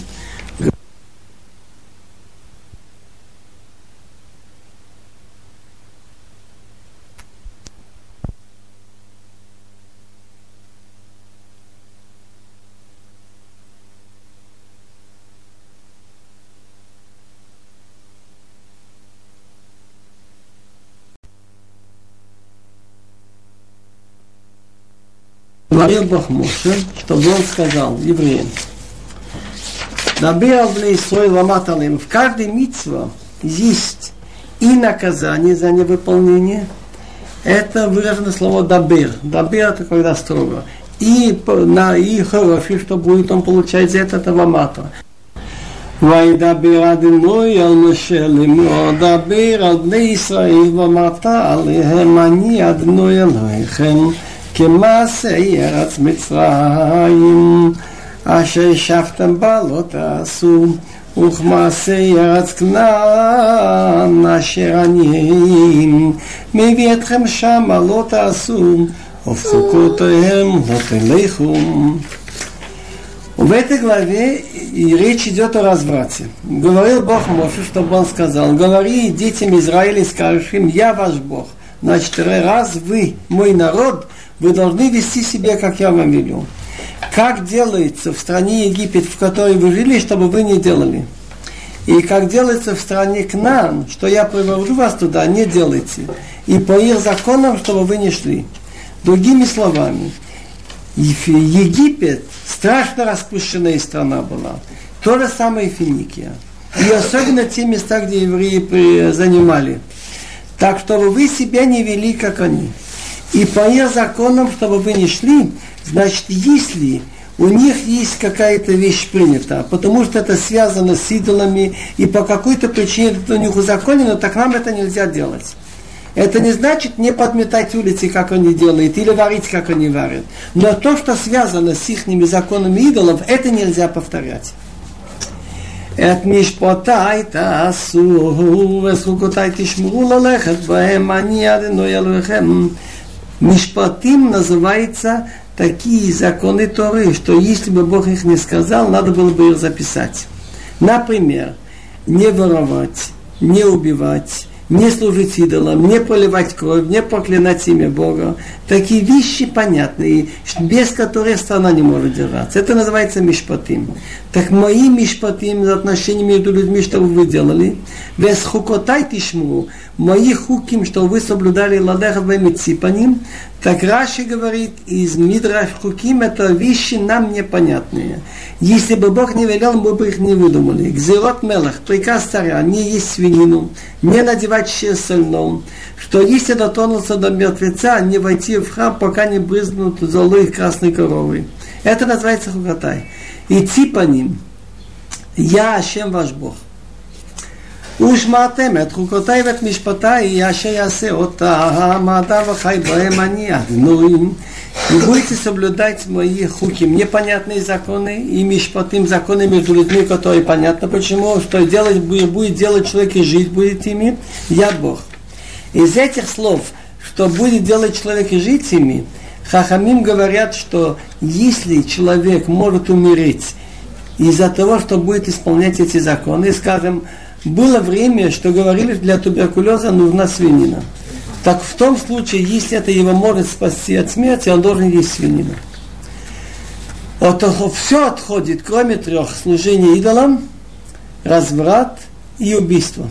Говорил Бог Моше, чтобы он сказал евреям: «Дабир бней Исраэль ламат алейм». В каждой мицве есть и наказание за невыполнение. Это выражено слово «дабир». «Дабир» это когда строго. И, на, и хороший, что будет он получать за это, это ламата. וידבר אדוני על משה לאמור דבר על בני ישראל ואמרת עליהם אני אדוני אלוהיכם כמעשה ארץ מצרים אשר ישבתם בה לא תעשו וכמעשה ארץ כנען אשר אני מביא אתכם שמה לא תעשו ובחוקותיהם לא תלכו. В этой главе и речь идет о разврате. Говорил Бог Моше, чтобы он сказал: говори детям Израиля, скажешь им: я ваш Бог. Значит, раз вы мой народ, вы должны вести себя, как я вам велю. Как делается в стране Египет, в которой вы жили, чтобы вы не делали. И как делается в стране Кнаан, что я привожу вас туда, не делайте. И по их законам, чтобы вы не шли. Другими словами, Египет страшно распущенная страна была. То же самое и Финикия. И особенно те места, где евреи занимали. Так, чтобы вы себя не вели, как они. И по их законам, чтобы вы не шли, значит, если у них есть какая-то вещь принята, потому что это связано с идолами, и по какой-то причине это у них узаконено, так нам это нельзя делать. Это не значит не подметать улицы, как они делают, или варить, как они варят. Но то, что связано с их законами идолов, это нельзя повторять. את משפטי תעשו וחוקותי תשמרו ללכת בהם אני אדוני אלוהיכם. Мишпатим называется такие законы Торы, что если бы Бог их не сказал, надо было бы их записать. Например, не воровать, не убивать, не служить идолам, не проливать кровь, не проклинать имя Бога. Такие вещи понятные, без которых страна не может держаться. Это называется мишпатим. Так мои мишпатим, отношения между людьми, что вы делали, без хукотай тишму, мои хуким, что вы соблюдали ладеха вами ципаним, так Раши говорит, из Мидраш хуким, это вещи нам непонятные. Если бы Бог не велел, мы бы их не выдумали. Гзирот мелах, приказ царя, не есть свинину, не надевать брызгающее сольном, что если дотронуться до мертвеца, не войти в храм, пока не брызнут золой красной коровой. Это называется хукотай. Идти по ним. Я Ашем ваш Бог. ושמעתם את חוקותיי ואת משפטיי אשר יעשה אותה המדע וחי בהם אני אדוני. И будете соблюдать мои хуки, мне понятные законы и мишпатим, законы между людьми, которые понятно почему, что делать будет делать человек и жить будет ими, я Бог. Из этих слов, что будет делать человек и жить ими, хахамим говорят, что если человек может умереть из-за того, что будет исполнять эти законы, скажем, было время, что говорили, для туберкулеза нужна свинина. Так в том случае, если это его может спасти от смерти, он должен есть свинину. Вот все отходит, кроме трех: служение идолам, разврат и убийство.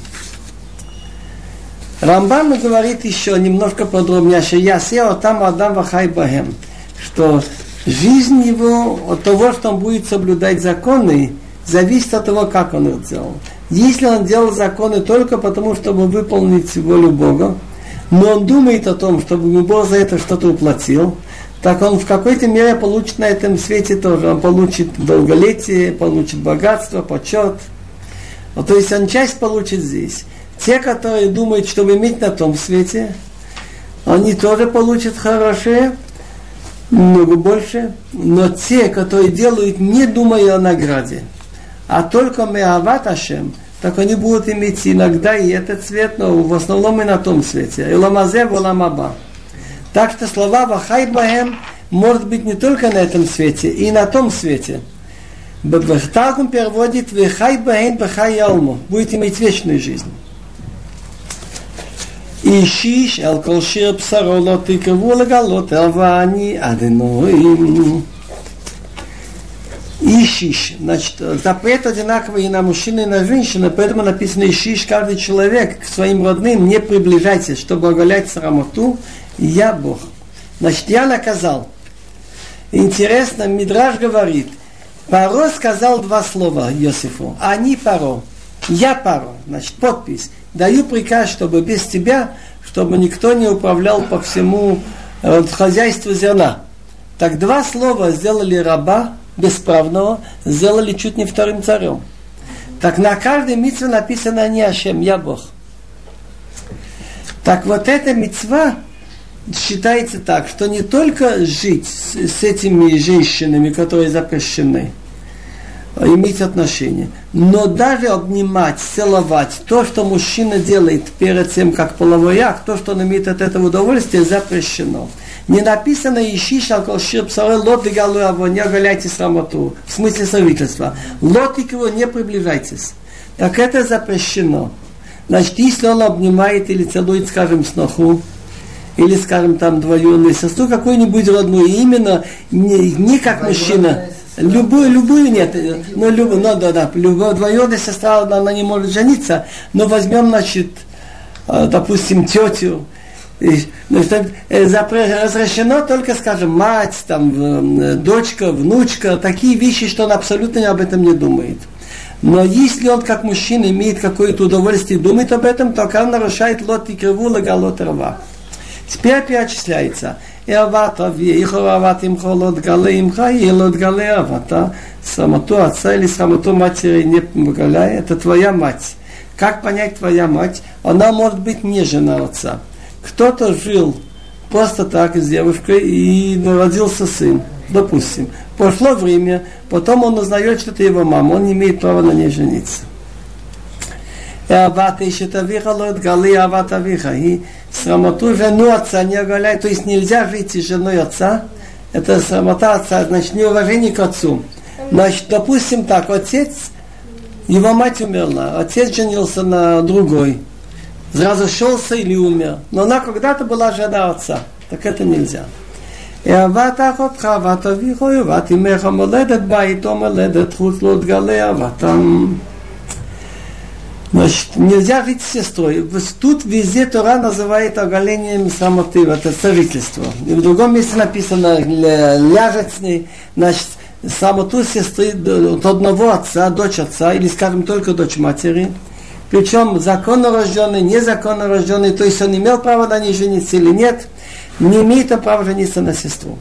Рамбам говорит еще немножко подробнее, что я сел там Адам вахай бахем, что жизнь его от того, что он будет соблюдать законы, зависит от того, как он их делал. Если он делал законы только потому, чтобы выполнить волю Бога, но он думает о том, чтобы ему Бог за это что-то уплатил, так он в какой-то мере получит на этом свете тоже. Он получит долголетие, получит богатство, почет. Вот, то есть он часть получит здесь. Те, которые думают, чтобы иметь на том свете, они тоже получат хорошее, много больше. Но те, которые делают, не думая о награде, а только меават Ашем, так они будут иметь иногда и этот цвет, но в основном и на том свете. Иламазе валамаба. Так что слова вахай бахем может быть не только на этом свете, и на том свете. Так он переводит вахай бахем бахай ялму. Будет иметь вечную жизнь. Ишиш эл колшир псаролот и кавулагалот элвани аденоим. Ишиш, значит, запрет одинаковый и на мужчину, и на женщину, поэтому написано Ишиш, каждый человек к своим родным не приближайтесь, чтобы оголять срамоту, я Бог. Значит, я наказал. Интересно, Мидраш говорит, Паро сказал два слова Йосифу, они Паро, я Паро, значит, подпись, даю приказ, чтобы без тебя, чтобы никто не управлял по всему э, хозяйству зерна. Так два слова сделали раба, бесправного, сделали чуть не вторым царем. Так на каждой мицве написано не Ашем, я Бог. Так вот эта мицва считается так, что не только жить с, с этими женщинами, которые запрещены, иметь отношения, но даже обнимать, целовать, то, что мужчина делает перед тем, как половой акт, то, что он имеет от этого удовольствие, запрещено. Не написано «Ишиш алколшир псарой лот легалу аво», не оголяйте срамоту, в смысле сожительства. Лотик его, не приближайтесь. Так это запрещено. Значит, если он обнимает или целует, скажем, сноху, или, скажем, там, двоюродную сестру, какую-нибудь родную, именно не, не как мужчина, любую, любую нет, но, любую, но да, да, любая двоюродная сестра, она, она не может жениться, но возьмем, значит, допустим, тетю, разрешено только, скажем, мать, там, дочка, внучка, такие вещи, что он абсолютно об этом не думает. Но если он как мужчина имеет какое-то удовольствие и думает об этом, то он нарушает лот и криву лагалот рва. Теперь опять числяется. Срамоту отца или срамоту матери не погаляй, это твоя мать. Как понять твоя мать? Она может быть не жена отца. Кто-то жил просто так с девушкой и родился сын, допустим. Прошло время, потом он узнает, что это его мама, он не имеет права на ней жениться. И срамоту жену отца не оголяй, то есть нельзя жить с женой отца, это срамота отца, значит неуважение к отцу. Значит, допустим так, отец, его мать умерла, отец женился на другой, разошелся или умер. Но она когда-то была жена отца. Так это нельзя. Значит, нельзя жить с сестрой. Тут везде Тора называет оголением срамоты, это сожительство. И в другом месте написано ляжет с ней. Значит, срамоту сестры от одного отца, дочь отца, или, скажем, только дочь матери, причем законно рожденный, незаконно рожденный, то есть он имел право на ней жениться или нет, не имеет он права жениться на сестру.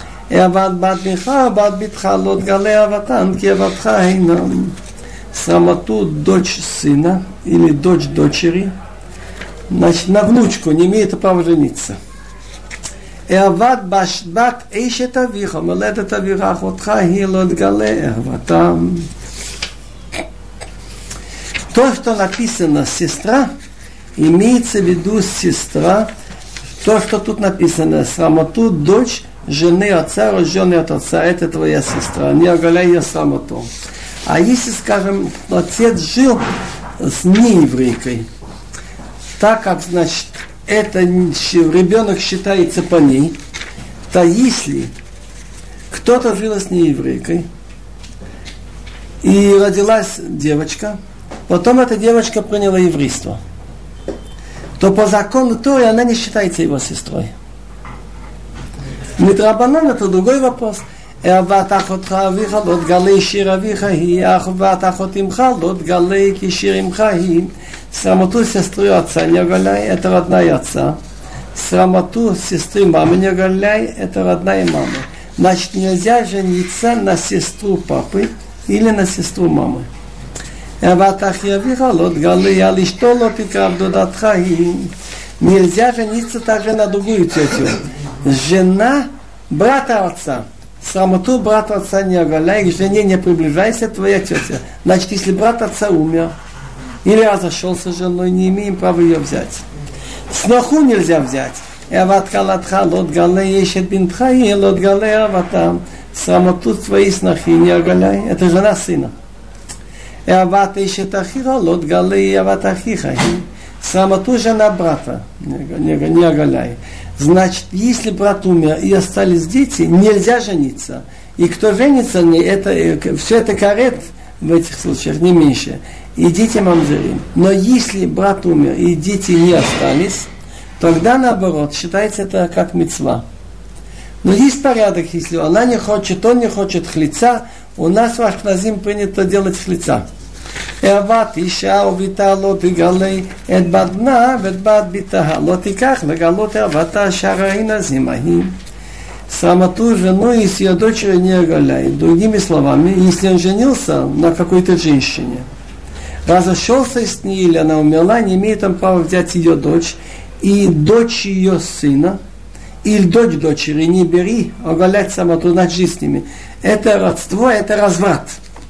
Срамоту дочь сына или дочь дочери, значит, на внучку не имеет права жениться. אהבת בת אשת אביך, מולדת אביך אחותך היא לא תגלה אהבתם. То, что написано сестра, имеется в виду сестра, то, что тут написано, срамоту дочь жены отца, рожденной от отца, это твоя сестра, не оголяй ее срамоту. А если, скажем, отец жил с нееврейкой, так как, значит, это ребенок считается по ней, то если кто-то жил с нееврейкой и родилась девочка, потом эта девочка приняла еврейство, то по закону Торы она не считается его сестрой. Мидрабанан это другой вопрос. אהבת אחותך אביך לא תגלה שיר אביך היא, אהבת אחות אמך לא תגלה כי שיר אמך היא. Срамоту сестры отца не оголяй, это родная отца. Срамоту сестры мамы не оголяй, это родная мама. Значит, нельзя жениться на сестру папы или на сестру мамы. אהבת אחי אביך לא תגלה על אשתו לא תקרב דודתך היא. Нельзя жениться также на другую тетю. Жена брата отца. Срамоту брата отца не оголяй, к жене не приближайся, твоя тетя. Значит, если брат отца умер, или разошелся с женой, не имеем права ее взять. Сноху нельзя взять. Эват калатха лот гале ешет бинтха и лот гале аватам. Срамоту твоей снохи не оголяй. Это жена сына. Эват ешет ахиха лот гале ават ахиха. Срамоту жена брата не, не, не оголяй. Значит, если брат умер и остались дети, нельзя жениться. И кто женится, это, все это карет в этих случаях, не меньше. И дети мамзерим. Но если брат умер и дети не остались, тогда наоборот, считается это как мицва. Но есть порядок, если она не хочет, он не хочет хлица, у нас в Ашкназим принято делать хлица. אהבת אישה וביתה לא תגלה את בת בנה ואת בת ביתה לא תיקח לגלות אהבתה שהרי נזים ההיא. Срамоту жену и с ее дочерью не оголяет. Другими словами, если он женился на какой-то женщине, разошелся с ней или она умерла, не имеет он права взять ее дочь и дочь ее сына, или дочь дочери, не бери, оголять срамоту, значит, жить с ними. Это родство, это разврат.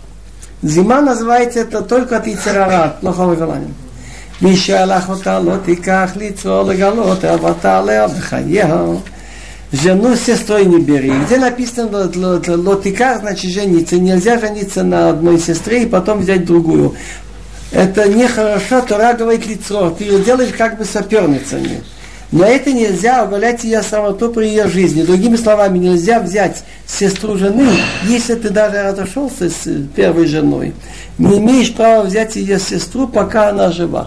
Зима называется это только от яцер-ара, от плохого желания. Мишалах ота ло тиках лицо легалот авата леа бхаеха. Жену с сестрой не бери. Где написано ло тиках, значит жениться. Нельзя жениться на одной сестре и потом взять другую. Это нехорошо, Тора говорит лицо. Ты ее делаешь как бы соперницами. Но это нельзя оголять ее срамоту при ее жизни. Другими словами, нельзя взять сестру жены, если ты даже разошелся с первой женой. Не имеешь права взять ее сестру, пока она жива.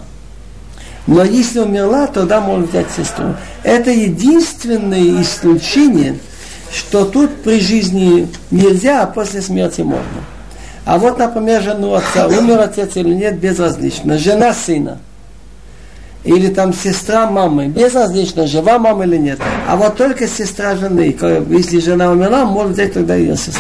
Но если умерла, тогда можно взять сестру. Это единственное исключение, что тут при жизни нельзя, а после смерти можно. А вот, например, жену отца. Умер отец или нет, безразлично. Жена сына. Или там сестра мамы, безразлично, жива мама или нет. А вот только сестра жены, если жена умерла, можно взять тогда ее сестру.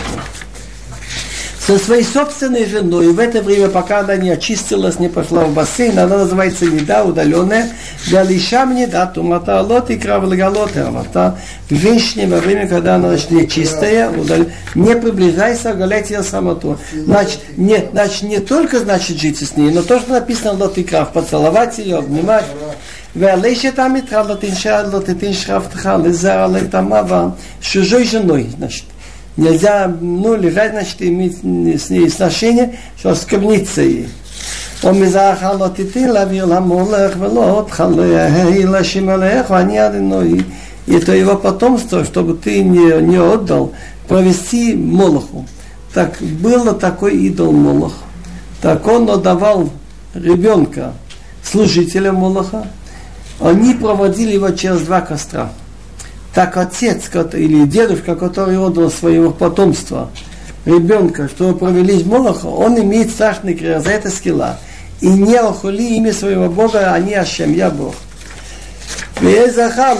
Со своей собственной женой, в это время, пока она не очистилась, не пошла в бассейн, она называется неда, удаленная. Далишам неда, тумата, лот и кравлегалот, авата. Женщине во время, когда она не чистая, удал... не приближайся, оголять ее срамоту. Значит не, значит, не только значит жить с ней, но то, что написано лот и крав, поцеловать ее, обнимать. Велейшет амитра, лот инша, лот и тиншрафтха, лизара, лейтамава, с чужой женой, значит. Нельзя, ну, лежать, значит, иметь с ней сношение, что оскверниться ей. ומזרחה לא תיתן להעביר למולך ולא תחלה להשם עליך ואני אדוני. Это его потомство, чтобы ты не, не отдал, провести Молоху. Так было такой идол Молох. Так он отдавал ребенка служителя Молоха. Они проводили его через два костра. Так отец или дедушка, который отдал своего потомства, ребенка, чтобы провели Молоха, он имеет страшный грех, за это скилла. и не охули имя своего Бога, они Ашем, я Бог. Есть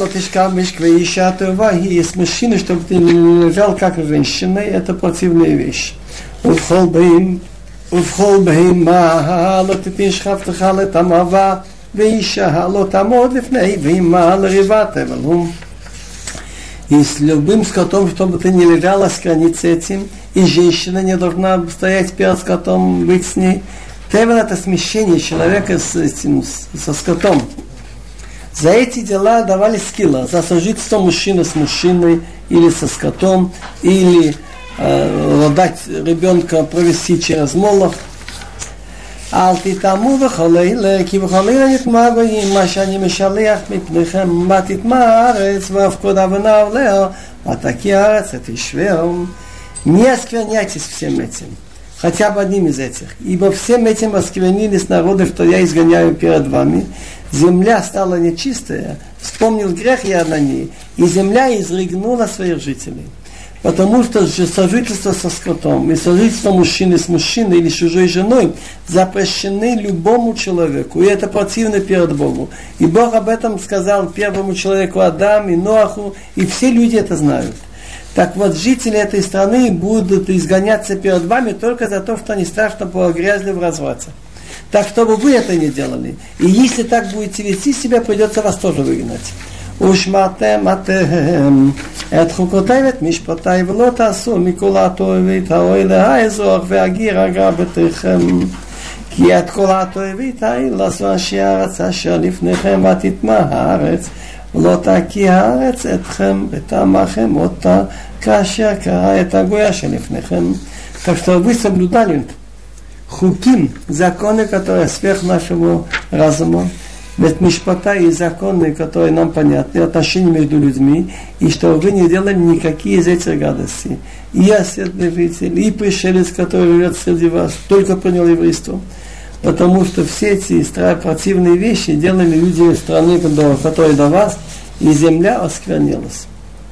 мужчина, чтобы ты не лежал как женщина, это противная вещь. ובכל בהמה לא תיתן שכבתך לתמרה ואישה לא תעמוד לפני בהמה לריבת אבל и с любым скотом, чтобы ты не лежала с границы этим, и женщина не должна стоять перед скотом, быть с ней. Тевел — это смещение человека с этим, со скотом. За эти дела давали скилла, за сожительство мужчины с мужчиной, или со скотом, или э, дать ребенка провести через молох. אל תטמאו בכל אלה, כי בכל אלה נטמא גויים, מה שאני משלח מפניכם, מה תטמא הארץ, ואפקוד אבנה עוליה, ותקיא הארץ ותשבעו. Не оскверняйтесь всем этим, хотя бы одним из этих. Ибо всем этим осквернились народы, что я изгоняю перед вами. Земля стала нечистая, вспомнил грех я на ней, и земля изрыгнула своих жителей. Потому что сожительство со скотом и сожительство мужчины с мужчиной или с чужой женой запрещены любому человеку. И это противно перед Богом. И Бог об этом сказал первому человеку Адаму и Ноаху, и все люди это знают. Так вот, жители этой страны будут изгоняться перед вами только за то, что они страшно погрязли в разврате. Так, чтобы вы это не делали. И если так будете вести себя, придется вас тоже выгнать. ושמרתם אתם את חוקותיי ואת משפטיי ולא תעשו מכל התועבת האוהל האזרח והגיר הגר בתיכם כי את כל התועבת האלה לעשו אנשי הארץ אשר לפניכם ותטמא הארץ ולא תקיא הארץ אתכם ותמכם אותה כאשר קרא את הגויה שלפניכם. Так что вы соблюдали хуким, законы, которые сверх нашего разума, ведь мишпата и законы, которые нам понятны, отношения между людьми, и что вы не делали никакие из этих гадостей. И я свидетель, и пришелец, который живет среди вас, только принял еврейство. Потому что все эти противные вещи делали люди страны, которые до вас, и земля осквернилась.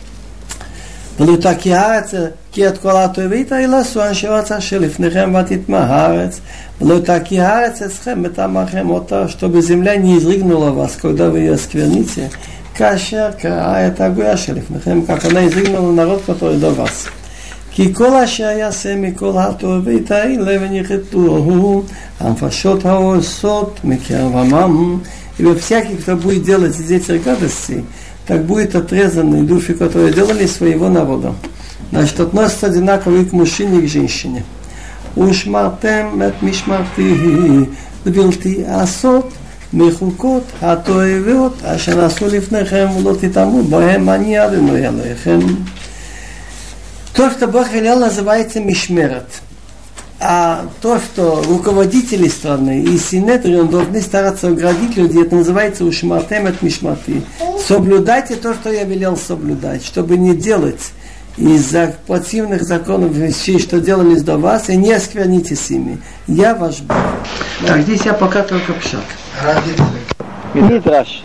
ולתקיא הארץ כי את כל התועבת האלה עשו אנשי הארץ אשר לפניכם ותטמא הארץ ולא תקיא הארץ אתכם ותמכם אותה чтобы земля не изрыгнула вас когда вы ее оскверните כאשר קראה את הגויה שלפניכם как она изрыгнула народ который до вас כי כל אשר יעשה מכל התועבת האלה ונחתוהו הנפשות העושות מקרב עמם и всякий кто будет делать из этих гадостей так будет отрезаны души, которые делали своего народа. Значит, относятся одинаково и к мужчине, и к женщине. ושמרתם את משמרתי ובלתי עשות מחוקות התועבות אשר נעשו לפניכם ולא תטמאו בהם אני אדוני עליכם. То, что Бог велел, называется мишмерет. А то, что руководители страны и синедрион должны стараться оградить людей, это называется ушмартем от мишмарти. Соблюдайте то, что я велел соблюдать, чтобы не делать из-за противных законов вещей, что делались до вас, и не осквернитесь ими. Я ваш Бог. Так, здесь я пока только пшат. Мидраш.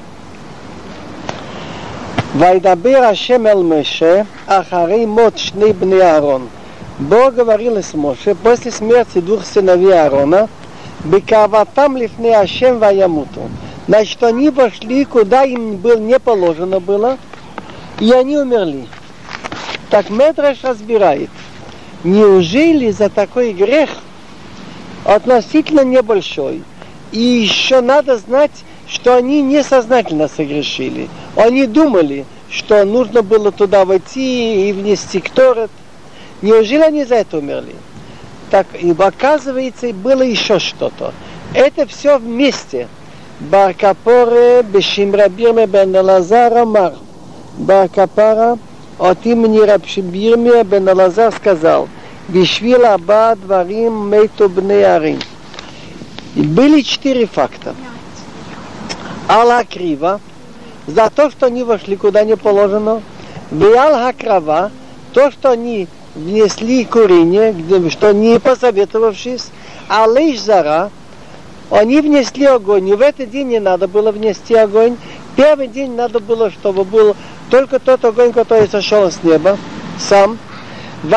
וידבר השם אל משה אחרי מות שני בני אהרון. Бог говорил с Моше после смерти двух сыновей Аарона, «Бекаватам лифней Ашем ваямуту». Значит, они вошли, куда им было, не положено было, и они умерли. Так Медраш разбирает, неужели за такой грех относительно небольшой, и еще надо знать, что они несознательно согрешили. Они думали, что нужно было туда войти и внести кторет. Неужели они за это умерли? Так, и оказывается, было еще что-то. Это все вместе. Бар-Капоре бешим Рабирме бен Элазар амар. Бар-Капара от имени Рабирме бен Элазар сказал: Бишвил аба дварим мейту бней арим. И были четыре факта. Алла крива, за то, что они вошли куда не положено. Виал хакрава, то, что они внесли курение, что не посоветовавшись, а лишь зара, они внесли огонь. И в этот день не надо было внести огонь. Первый день надо было, чтобы был только тот огонь, который сошел с неба, сам.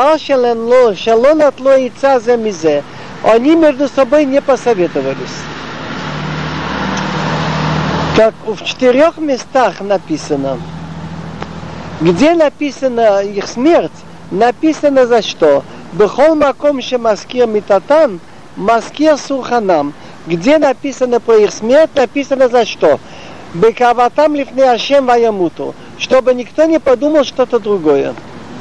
Они между собой не посоветовались. Так в четырех местах написано. Где написана их смерть, написано за что? Бехол маком ше маскир митатан, маскир сурханам. Где написано про их смерть, написано за что? Бекаватам лифне ашем ваямуту. Чтобы никто не подумал что-то другое.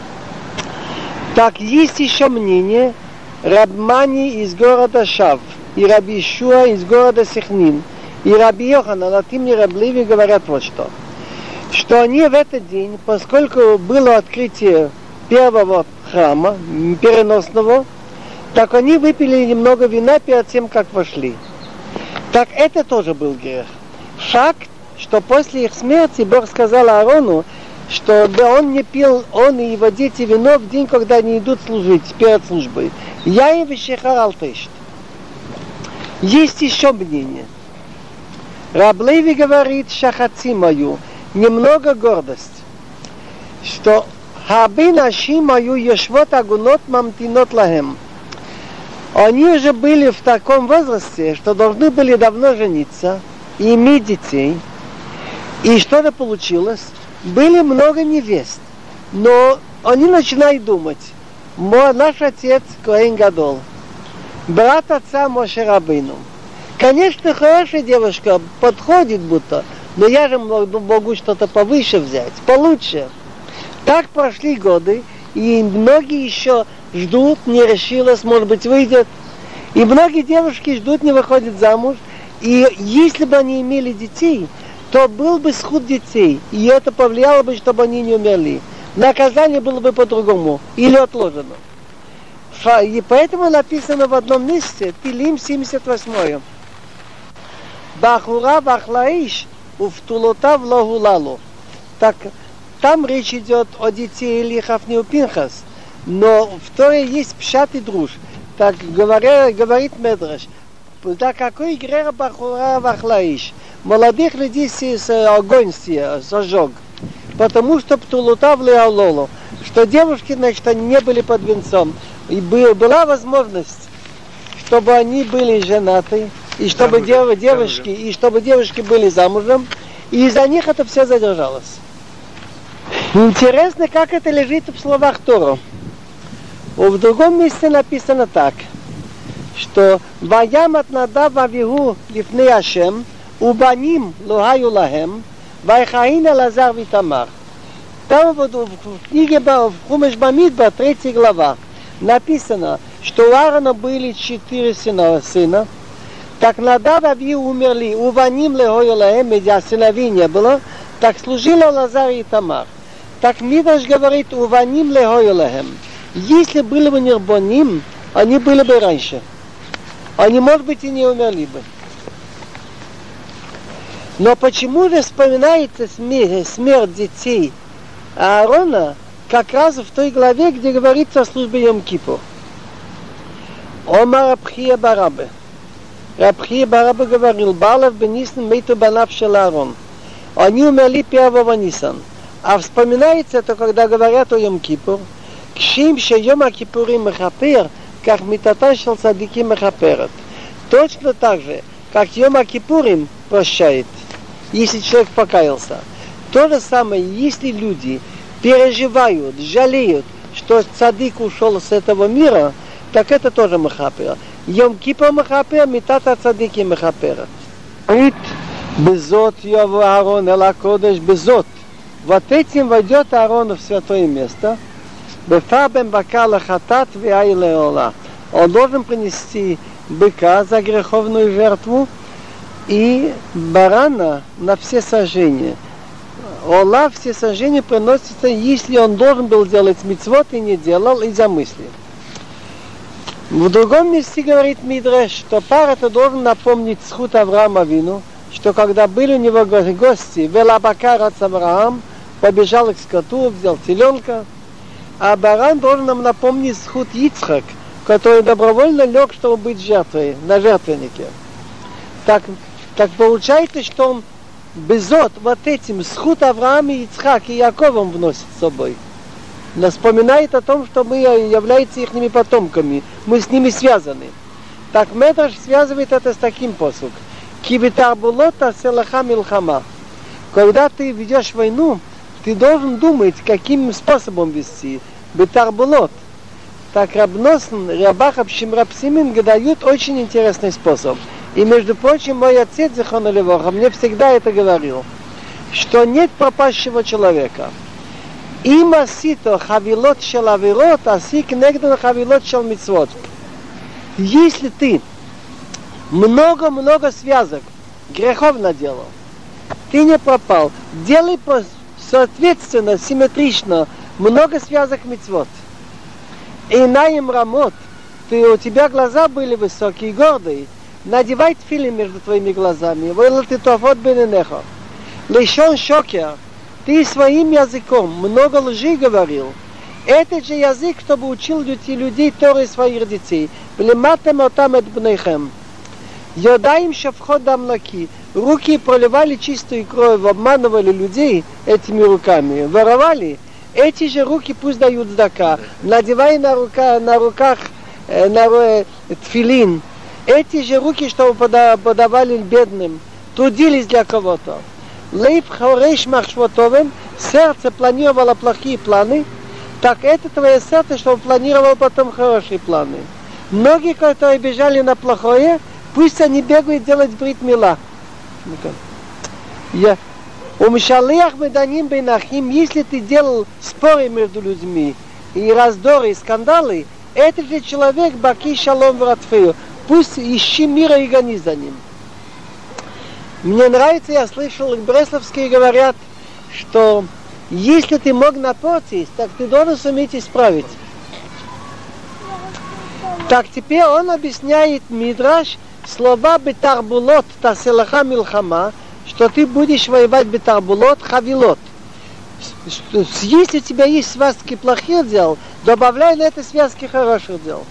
Так есть еще мнение Рабмани из города Шав и Раби Ишуа из города Сихнин и Раби Йоханан от имени Рабби Леви говорят вот что. Что они в этот день, поскольку было открытие первого храма, переносного, так они выпили немного вина перед тем, как вошли. Так это тоже был грех. Факт, что после их смерти Бог сказал Аарону, что да он не пил, он и его дети вино в день, когда они идут служить перед службой. Я и вещехар алтешт. Есть еще мнение. Рабби Леви говорит, шахаци мою, немного гордость, что хаби наши мою ешвот агунот мамтинот лахем. Они уже были в таком возрасте, что должны были давно жениться и иметь детей. И что-то получилось. Были много невест. Но они начинают думать. Мой, наш отец Коэн Гадол, брат отца Моше Рабейну. Конечно, хорошая девушка, подходит будто, но я же могу что-то повыше взять, получше. Так прошли годы, и многие еще ждут, не решилась, может быть, выйдет. И многие девушки ждут, не выходят замуж. И если бы они имели детей, то был бы сход детей, и это повлияло бы, чтобы они не умерли. Наказание было бы по-другому, или отложено. И поэтому написано в одном месте, Тилим семьдесят восемь. Бахура бахлаиш уфтулотав лагулалу. Так, там речь идет о детей или Хафни Пинхас, но в Торе есть пшат и друж. Так говоря, говорит Медраш, да какой грех бахура бахлаиш? Молодых людей с огонь сожег, потому что птулутав леалолу, что девушки, значит, они не были под венцом. И была возможность, чтобы они были женаты, и чтобы замужем, дев, девушки, замужем. и чтобы девушки были замужем, и из-за них это все задержалось. Интересно, как это лежит в словах Тору. В другом месте написано так, что «Ваямат надав авиху лифней Ашем, убаним лохаю лахем, вайхаина лазар витамар». Там вот в книге в Хумеш Бамидбар, третья глава, написано, что у Аарона были четыре сына, сына. Так Надав и Авиу умерли, уваним лохаю лахем, а сыновей не было, так служила Лазар и Тамар. Так Мидраш говорит, уваним лохаю лахем. Если были бы нирбоним, они были бы раньше. Они, может быть, и не умерли бы. Но почему же вспоминается смерть, смерть детей Аарона как раз в той главе, где говорится о службе Йом-Кипур? Омар Рабхия Барабе. Рабхия Барабе говорил, Балав бенисн мейту банав шел Аарон. Они умерли первого Нисан. А вспоминается это, когда говорят о Йом-Кипур, кшим ше Йом-Кипурим мехапер, как митата шел цадики мехаперет. Точно так же, как Йом-Кипурим прощает, если человек покаялся. То же самое, если люди переживают, жалеют, что цадик ушел с этого мира, так это тоже мехапер. Йом-Кипур мехапер, митата цадики мехаперет. Безот Йову Аарон эла кодеш безот. Вот этим войдет Аарон в святое место. Бефабем бакала хатат веай леола. Он должен принести быка за греховную жертву и барана на все сожжения. Ола все сожжения приносятся, если он должен был делать мицвот и не делал, и замыслил. В другом месте говорит Мидраш, что пар это должен напомнить схут Авраама Авину, что когда были у него гости, Велабакар от Авраам, побежал к скоту, взял теленка, а баран должен нам напомнить схут Ицхак, который добровольно лег, чтобы быть жертвой, на жертвеннике. Так, так получается, что он безот вот этим схут Авраама, Ицхак и Яковом вносит с собой. Нас вспоминает о том, что мы являемся их потомками, мы с ними связаны. Так Медраш связывает это с таким посуком. Кибитарбулота селаха милхама. Когда ты ведешь войну, ты должен думать, каким способом вести. Битарбулот. Так Рабносн, Рабах Абшимрапсимин дают очень интересный способ. И, между прочим, мой отец, Зихон Левоха, мне всегда это говорил, что нет пропащего человека. Им асито хавилот шел авирот, аси кнегдан хавилот шел мицвот. Если ты много-много связок грехов наделал, ты не пропал, делай соответственно, симметрично, много связок мицвот. И наим рамот, ты, у тебя глаза были высокие и гордые, надевай тфилин между твоими глазами, вылил ты тофот бененехо. Лишен шокер, ты своим языком много лжи говорил. Этот же язык, чтобы учил людей Торы своих детей. Влематем отам эт бнейхем. Йодаим шавхот дамлаки. Руки проливали чистую кровь, обманывали людей этими руками, воровали. Эти же руки пусть дают здака. Надевай на, рука, на руках э, на, э, тфилин. Эти же руки, чтобы подавали бедным, трудились для кого-то. Лейб хореш махшвотовым, сердце планировало плохие планы, так это твое сердце, чтобы планировало потом хорошие планы. Многие, которые бежали на плохое, пусть они бегают делать брит мила. Я умшалиях меданим бейнахим, если ты делал споры между людьми, и раздоры, и скандалы, этот же человек баки шалом вратфею. Пусть ищи мира и гони за ним. Мне нравится, я слышал, бресловские говорят, что если ты мог напортить, так ты должен суметь исправить. Так теперь он объясняет Мидраш слова бетарбулот таселаха милхама, что ты будешь воевать бетарбулот хавилот. Если у тебя есть связки плохих дел, добавляй на это связки хороших дел.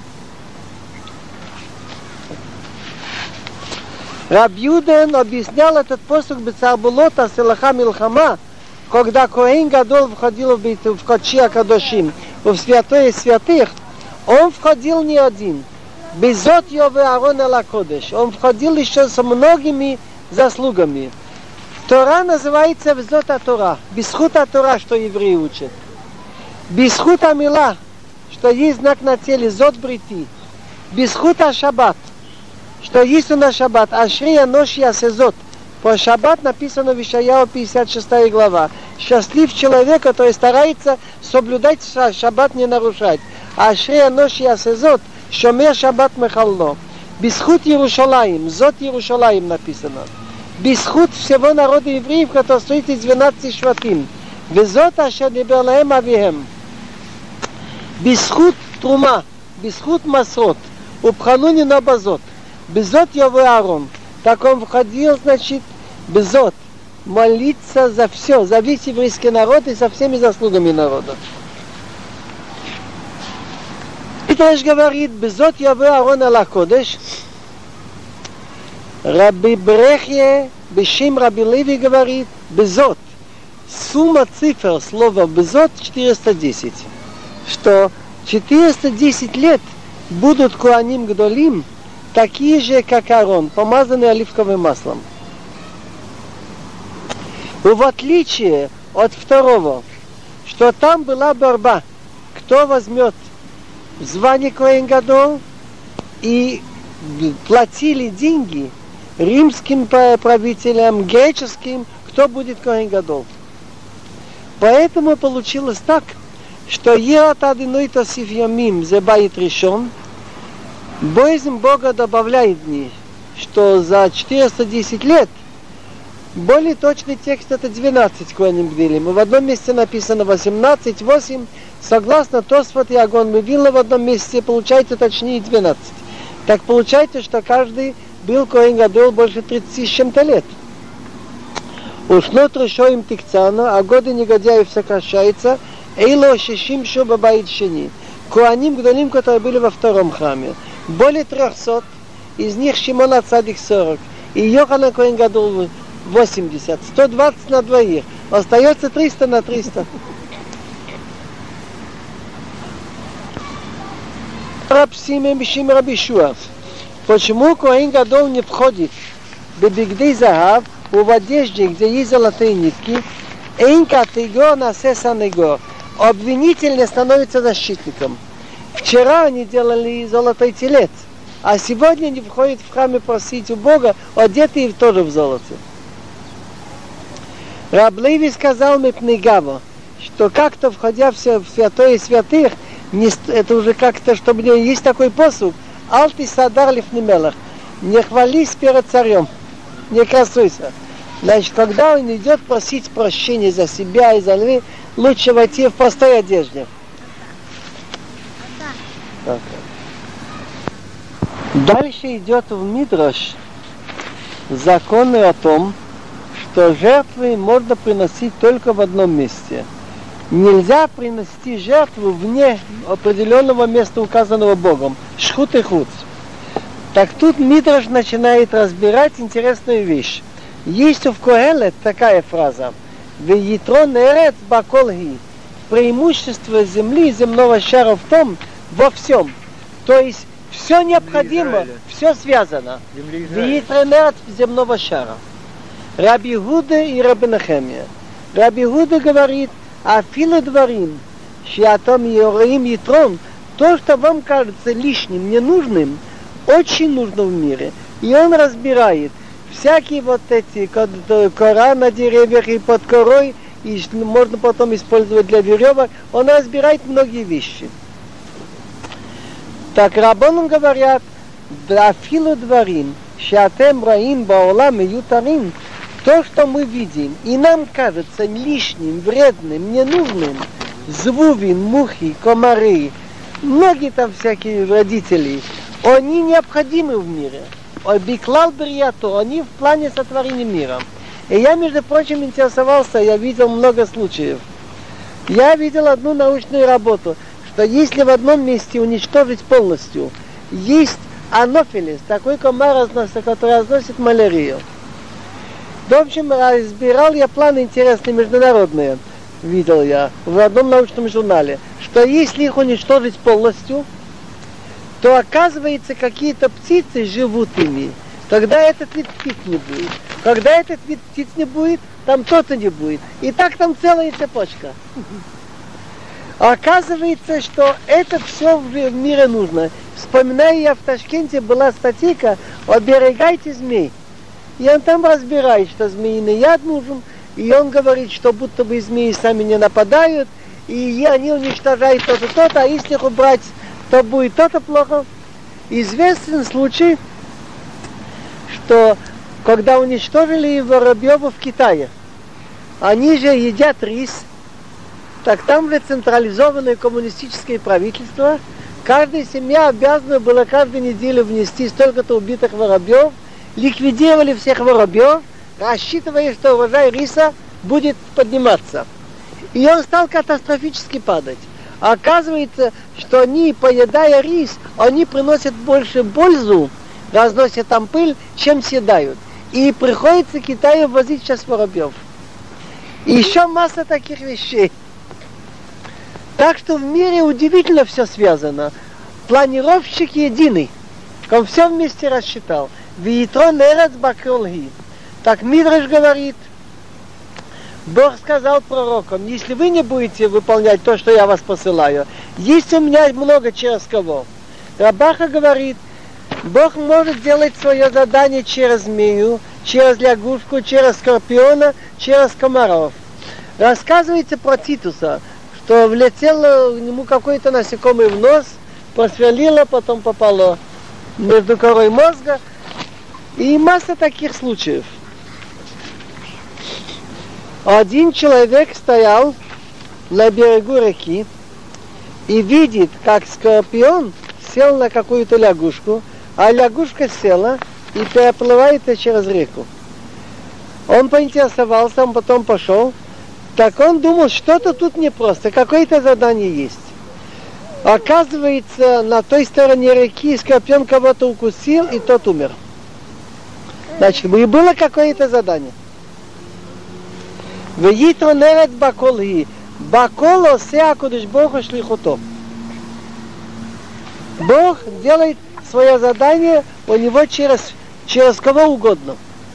Раб Юден объяснял этот посук бетарбулот таселаха милхама, когда Коэн Гадол входил в Кодши Акадошим, в святое святых, он входил не один. Безот Йове Аарон ала Кодеш. Он входил еще со многими заслугами. Тора называется Взот а-Тора. Бисхут а-Тора, что евреи учат. Бисхут а-Мила, что есть знак на теле, Зот Брити. Бисхут а-Шаббат, что есть у нас Шаббат. Ашри Анош Ясезот. По Шаббат написано в Ишаяу пятьдесят шестая глава. Счастлив человек, который старается соблюдать Шаббат, не нарушать. Ашри Анош Ясезот. Шомер Шаббат Мехалло. Бисхут Иерушалаим. Зот Иерушалаим написано. Бисхут всего народа евреев, который стоит из двенадцати шватим. Везот Ашер дибер лаhem авиhem. Бисхут Трума. Бисхут Масрот. Упхануни на базот. Безот Йове Аарон. Так он входил, значит, безот. Молиться за все, за весь еврейский народ и со всеми заслугами народа. Мидраш говорит, безот Йове Аарон ала Кодеш. Раби Брехье, Бешим Раби Леви говорит, безот. Сумма цифр слова безот четыреста десять. Что четыреста десять лет будут Коаним Гдолим такие же, как Аарон, помазанные оливковым маслом. И в отличие от второго, что там была борьба, кто возьмет звание Коэн Гадол, и платили деньги римским правителям, греческим, кто будет Коэн Гадол. Поэтому получилось так, что Ерат Адиной Тосиф Ямим зе Байит Ришон, боязнь Бога добавляет дни, что за четыреста десять лет, более точный текст это двенадцать Коаним Гдилим. В одном месте написано восемнадцать, восемь, согласно Тосфот и Агон Мивилна в одном месте получается точнее двенадцать. Так получается, что каждый был Коэн Гадол больше тридцати с чем-то лет. Ушнот решоим тикцана, а годы негодяев сокращаются, эйло шешим шуба байт шени. Коаним Гдолим, которые были во втором храме. Более трехсот, из них Шимон ха-Цадик сорок, и Йоханан Коэн Гадол восемьдесят, сто двадцать на двоих, остается триста на триста. Раб Симон Бешим Раби Шуа. Почему Коэн Гадол не входит
бебигдей загав, в одежде, где есть золотые нитки, эйн категор насе санегор. Обвинитель не становится защитником. Вчера они делали золотой телец, а сегодня они входят в храме просить у Бога, одетые тоже в золоте. Раб Леви сказал Мипнегаво, что как-то, входя в святое святых, не, это уже как-то, чтобы у него есть такой посуд, «Алти садар лифнемелах», не хвались перед царем, не красуйся. Значит, когда он идет просить прощения за себя и за людей, лучше войти в простой одежде. Так. Дальше идет в Мидраш законы о том, что жертвы можно приносить только в одном месте. Нельзя принести жертву вне определенного места, указанного Богом. Шхут и хуц. Так тут Мидраш начинает разбирать интересную вещь. Есть в Коэлет такая фраза: «Веитрон эрец баколги». Преимущество земли, земного шара в том, во всем. То есть все необходимо, все связано. Веитрон эрец земного шара. Раби Гуда и Раби Нехемия. Раби Гуда говорит: «Афилу дворим, шиатом йореим ятрон», то, что вам кажется лишним, ненужным, очень нужно в мире. И он разбирает всякие вот эти кора на деревьях и под корой, и можно потом использовать для веревок. Он разбирает многие вещи. Так раббаним говорят: «Афилу дворим, шиатем раим баолам ютарим», то, что мы видим, и нам кажется лишним, вредным, ненужным, звувин, мухи, комары, многие там всякие родители, они необходимы в мире. Обиклал бриято, они в плане сотворения мира. И я, между прочим, интересовался, я видел много случаев. Я видел одну научную работу, что если в одном месте уничтожить полностью, есть анофилис, такой комар, который разносит малярию. В общем, разбирал я планы интересные международные, видел я в одном научном журнале, что если их уничтожить полностью, то оказывается какие-то птицы живут ими. Тогда этот вид птиц не будет. Когда этот вид птиц не будет, там то-то не будет. И так там целая цепочка. Оказывается, что это все в мире нужно. Вспоминаю, я в Ташкенте была статейка «Оберегайте змей». И он там разбирает, что змеиный яд нужен, и он говорит, что будто бы змеи сами не нападают, и они уничтожают то-то, то-то, а если их убрать, то будет то-то плохо. Известен случай, что когда уничтожили воробьев в Китае, они же едят рис, так там же централизованное коммунистическое правительство, каждая семья обязана была каждую неделю внести столько-то убитых воробьев, ликвидировали всех воробьев, рассчитывая, что урожай риса будет подниматься. И он стал катастрофически падать. А оказывается, что они, поедая рис, они приносят больше пользу, разносят там пыль, чем съедают. И приходится Китаю возить сейчас воробьев. И еще масса таких вещей. Так что в мире удивительно все связано. Планировщик единый. Он все вместе рассчитал. Виитрон эрец баколги. Так Мидраш говорит, Бог сказал пророкам: если вы не будете выполнять то, что я вас посылаю, есть у меня много через кого. Рабаха говорит, Бог может делать свое задание через змею, через лягушку, через скорпиона, через комаров. Рассказывается про Титуса, что влетело ему какое-то насекомое в нос, просверлило, потом попало между корой мозга. И масса таких случаев. Один человек стоял на берегу реки и видит, как скорпион сел на какую-то лягушку, а лягушка села и переплывает через реку. Он поинтересовался, он потом пошел. Так он думал, что-то тут непросто, какое-то задание есть. Оказывается, на той стороне реки скорпион кого-то укусил, и тот умер. Значит, и было какое-то задание. Веитрон эрец баколги. Бакол осе акодыш Богу шлихуто. Бог делает свое задание у него через, через кого угодно.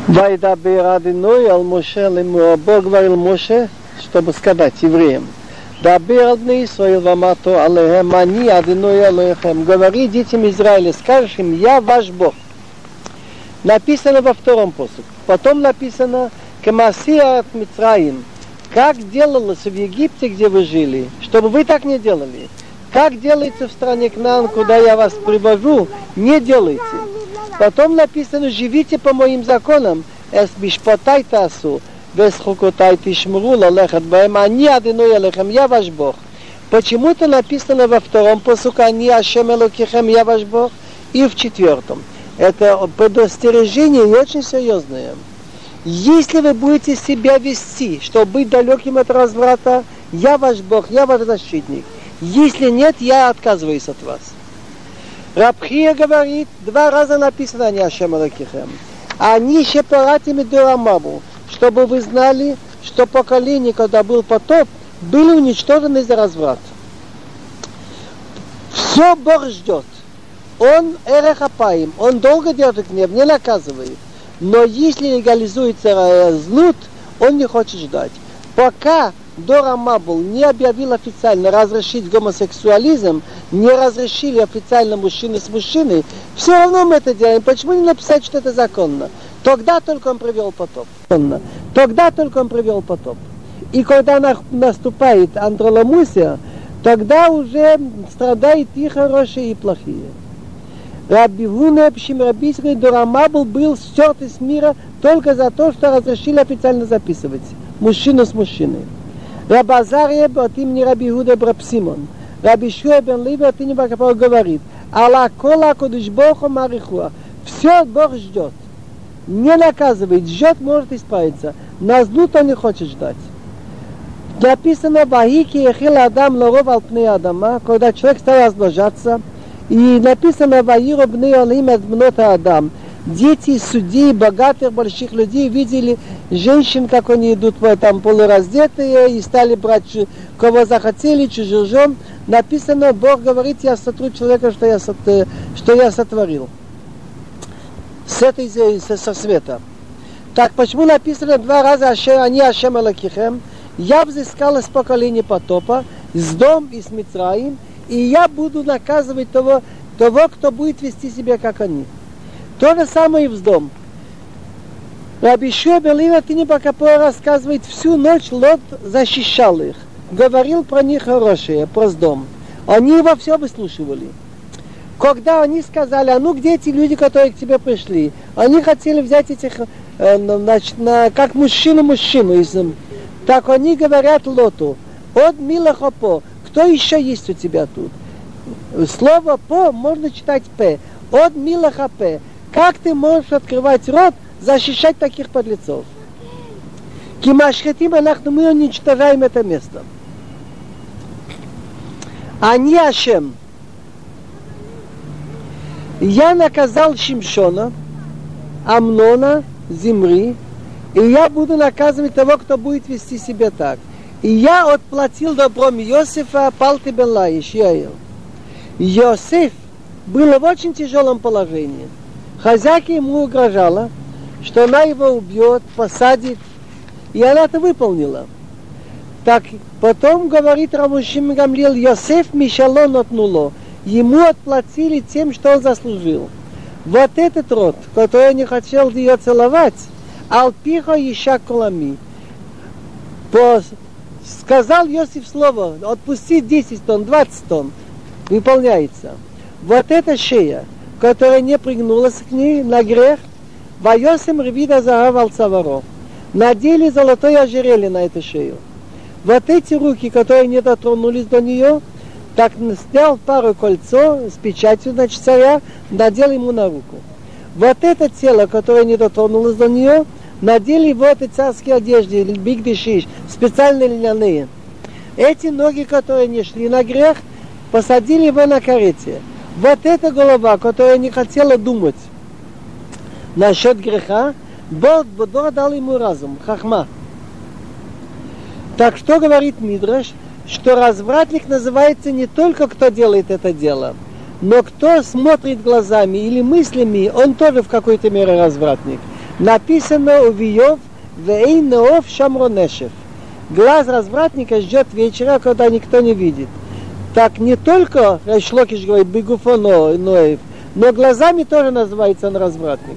Вайдабер Адиной ал Моше лему. Бог говорил Моше, чтобы сказать евреям. Дабер адны Исраил вамато алехем ани Адиной алехем. Говори детям Израиля, скажешь им, я ваш Бог. Написано во втором посуке. Потом написано Камасия от Мицраим. Как делалось в Египте, где вы жили, чтобы вы так не делали. Как делается в стране Кнаан, куда я вас привожу, не делайте. Потом написано, живите по моим законам. Эс бишпотай тасу, вес хукотай тишмру лалехат баэм, ани адиной алехем, я ваш Бог. Почему-то написано во втором посуке, ани ашем элокехем, я ваш Бог, и в четвертом. Это предостережение и очень серьезное. Если вы будете себя вести, чтобы быть далеким от разврата, я ваш Бог, я ваш защитник. Если нет, я отказываюсь от вас. Рабхия говорит, два раза написано «Ани Ашем Элокехем». Они шепаратими дурамабу, чтобы вы знали, что поколение, когда был потоп, были уничтожены за разврат. Все Бог ждет. Он эрехапаим, он долго держит гнев, не наказывает. Но если легализуется злут, он не хочет ждать. Пока Дора Мабл не объявил официально разрешить гомосексуализм, не разрешили официально мужчины с мужчиной, все равно мы это делаем. Почему не написать, что это законно? Тогда только он привел потоп. Тогда только он привел потоп. И когда наступает андроламусия, тогда уже страдают и хорошие, и плохие. Раби Гуна Пшимрабийский Дора Мабл был стерт из мира только за то, что разрешили официально записывать мужчину с мужчиной. Раби Азария от имени Раби Гуда Брабсимон, Раби Шуа бен Леви от имени Бакапор говорит, Алла кола кодыш Богу марихуа. Все Бог ждет. Не наказывает, ждет, может исправиться. На злут он не хочет ждать. Написано Ваики ехил Адам лоров алпней Адама, когда человек стал размножаться. И написано Ваиру бней алим от бнота Адам. Дети судей, богатых, больших людей видели женщин, как они идут там полураздетые, и стали брать, кого захотели, чужих жен. Написано, Бог говорит, я сотру человека, что я, что я сотворил. С этой, со света. Так, почему написано два раза «Они Ашем Элокехем»? Я взыскал из поколения потопа, с дом и с Мицраим, и я буду наказывать того, того, кто будет вести себя, как они. То же самое и в дом. Раби Шуа бен Леви от имени Бакапора рассказывает, всю ночь Лот защищал их. Говорил про них хорошее, про дом. Они его все выслушивали. Когда они сказали, а ну где эти люди, которые к тебе пришли? Они хотели взять этих, э, значит, на, как мужчину-мужчину. Так они говорят Лоту, от милаха по, кто еще есть у тебя тут? Слово по можно читать п. От милаха п. Как ты можешь открывать рот, защищать таких подлецов? Кимашхетим анахну, мы уничтожаем это место. Они Ашем. Я наказал Шимшона, Амнона, Зимри, и я буду наказывать того, кто будет вести себя так. И я отплатил добром Йосифа, Палти бен Лаиш, Яил. Йосиф был в очень тяжелом положении. Хозяйка ему угрожала, что она его убьет, посадит, и она это выполнила. Так потом говорит Рамушим Гамлиэл, Йосиф Мишалон отнуло. Ему отплатили тем, что он заслужил. Вот этот род, который не хотел ее целовать, Алпиха Иша Кулами. Сказал Йосиф слово, отпусти десять тонн, двадцать тонн. Выполняется. Вот эта шея, которая не пригнулась к ней на грех, Вайосим Ревида Загавал Цаваро. Надели золотое ожерелье на эту шею. Вот эти руки, которые не дотронулись до нее, так снял пару кольцо с печатью, значит, царя, надел ему на руку. Вот это тело, которое не дотронулось до нее, надели в этой царской одежде, бигдешиш, специальные льняные. Эти ноги, которые не шли на грех, посадили его на карете. Вот эта голова, которая не хотела думать насчет греха, Бог, Бог дал ему разум, хахма. Так что говорит Мидраш? Что развратник называется не только кто делает это дело, но кто смотрит глазами или мыслями, он тоже в какой-то мере развратник. Написано у Виов «Вейн неов шамронешев». Глаз развратника ждет вечера, когда никто не видит. Так не только Рейш Локиш говорит «Бегуфо ноев», но глазами тоже называется он развратник.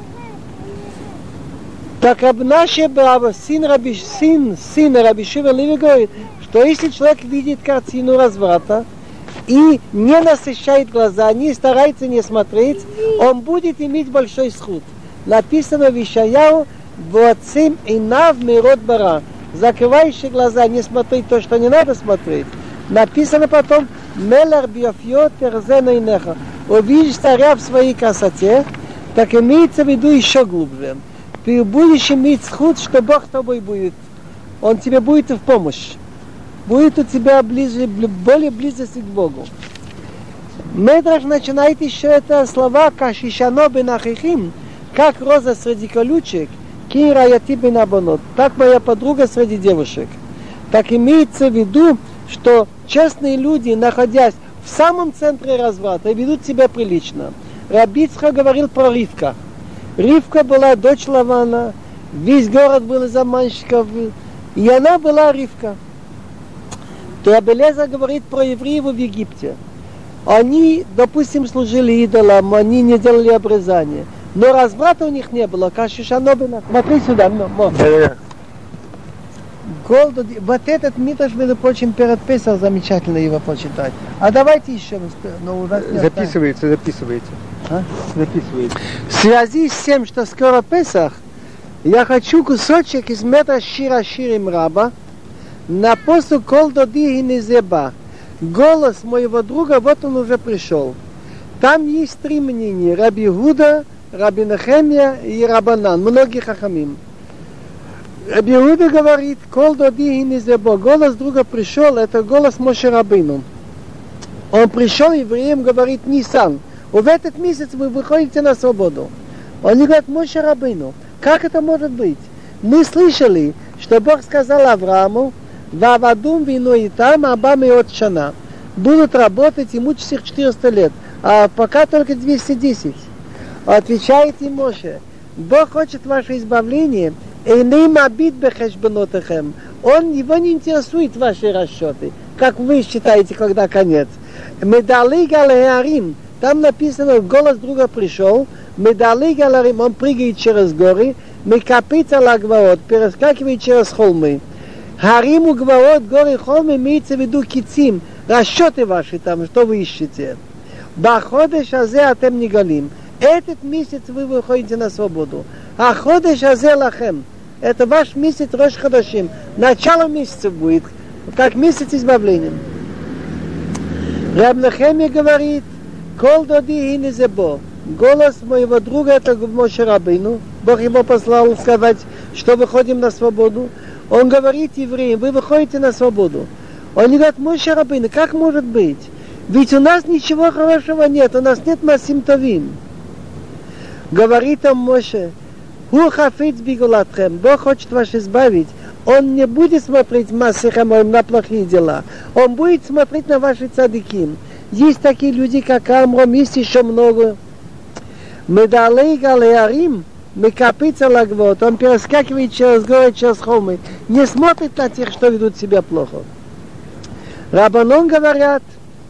Так Рабнаше Браво, сын Раби, сын, сын Раби Шимон Леви говорит, что если человек видит картину разврата и не насыщает глаза, не старается не смотреть, он будет иметь большой схуд. Написано в Ишаяу «Воцим инав мирот бара», закрывающий глаза, не смотреть то, что не надо смотреть. Написано потом «Мелар биофьо терзена инеха», увидишь царя в своей красоте, так имеется в виду еще глубже. Ты будешь иметь схуд, что Бог с тобой будет. Он тебе будет в помощь. Будет у тебя ближе, более близости к Богу. Медраш начинает еще это слова «Кашишано бенахихим», как роза среди колючек, «Ки раяти бенабонот», так моя подруга среди девушек. Так имеется в виду, что честные люди, находясь в самом центре разврата, ведут себя прилично. Раби Ицхак говорил про Ривка. Ривка была дочь Лавана, весь город был из обманщиков, и она была Ривка. То Раби Элиэзер говорит про евреев в Египте. Они, допустим, служили идолам, они не делали обрезания, но разврата у них не было. Кашишанобина. Смотри сюда. Голду, вот этот мидраш, между прочим, перед Песах замечательно его почитать. А давайте еще раз. Но у нас
записывается, записывайте.
А?
Записывайте.
В связи с тем, что скоро Песах, я хочу кусочек из метра Шира Ширим Раба на посук Кол доди гинезеба. Голос моего друга, вот он уже пришел. Там есть три мнения: Раби Гуда, Раби Нехемия и Рабанан, многие хахамим. Раби Гуда говорит: Кол доди гинезеба. Голос друга пришел, это голос Моше Рабейну. Он пришел евреям, говорит: Нисан, в этот месяц вы выходите на свободу. Они говорят: Моше Рабейну, как это может быть? Мы слышали, что Бог сказал Аврааму: «Вавадум вину и там, абам и от шана». Будут работать и мучить их четыреста лет, а пока только двести десять. Отвечает им Моше: Бог хочет ваше избавление, эйнейм абит бехешбенотехем. Он, его не интересует ваши расчеты, как вы считаете, когда конец. Медали галеарим. Там написано, голос друга пришел, медали галеарим, он прыгает через горы, мекапица лагваот, перескакивает через холмы. Хариму гваот, горы, холмы, имеется в виду кицим, расчеты ваши там, что вы ищете. Баходеш азе атем негалим. Этот месяц вы выходите на свободу. А ходеш азе лахем. Это ваш месяц Рош Хадашим. Начало месяца будет, как месяц избавления. Раб Нехемия говорит: Кол доди гинезебо. Голос моего друга, это Моше Рабейну. Бог его послал сказать, что выходим на свободу. Он говорит евреям: вы выходите на свободу. Они говорят: Моше Рабейну, как может быть? Ведь у нас ничего хорошего нет, у нас нет масим товим. Говорит он Моше: Ху хафиц бигулатхем. Бог хочет вас избавить. Он не будет смотреть массихамоим на плохие дела. Он будет смотреть на ваши цадиким. Есть такие люди, как Амром, есть еще много. Медалей галеарим, мекапица лагвот. Он перескакивает через горы, через холмы. Не смотрит на тех, что ведут себя плохо. Рабанон говорят: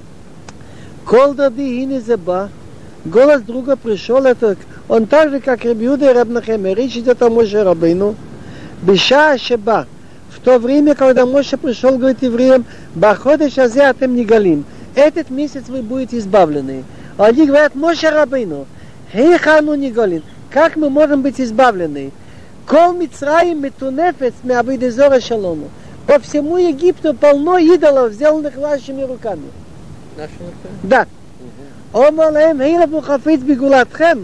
Кол доди гинезеба. Голос друга пришел, это он так же, как Раби Иуда и Раб Нехемия. Речь идет о Моше Рабейну. Биша Шеба. В то время, когда Моше пришел, говорит евреям: Баходеш азе атем негалим. Этот месяц вы будете избавлены. А они говорят: Моше Рабейну, хейхану негалим. Как мы можем быть избавлены? Кол Мицраим метунефец меабидезора шалому. По всему Египту полно идолов, сделанных вашими руками.
Нашими руками?
Да. Омалем хейлаву хафиц бигулатхем.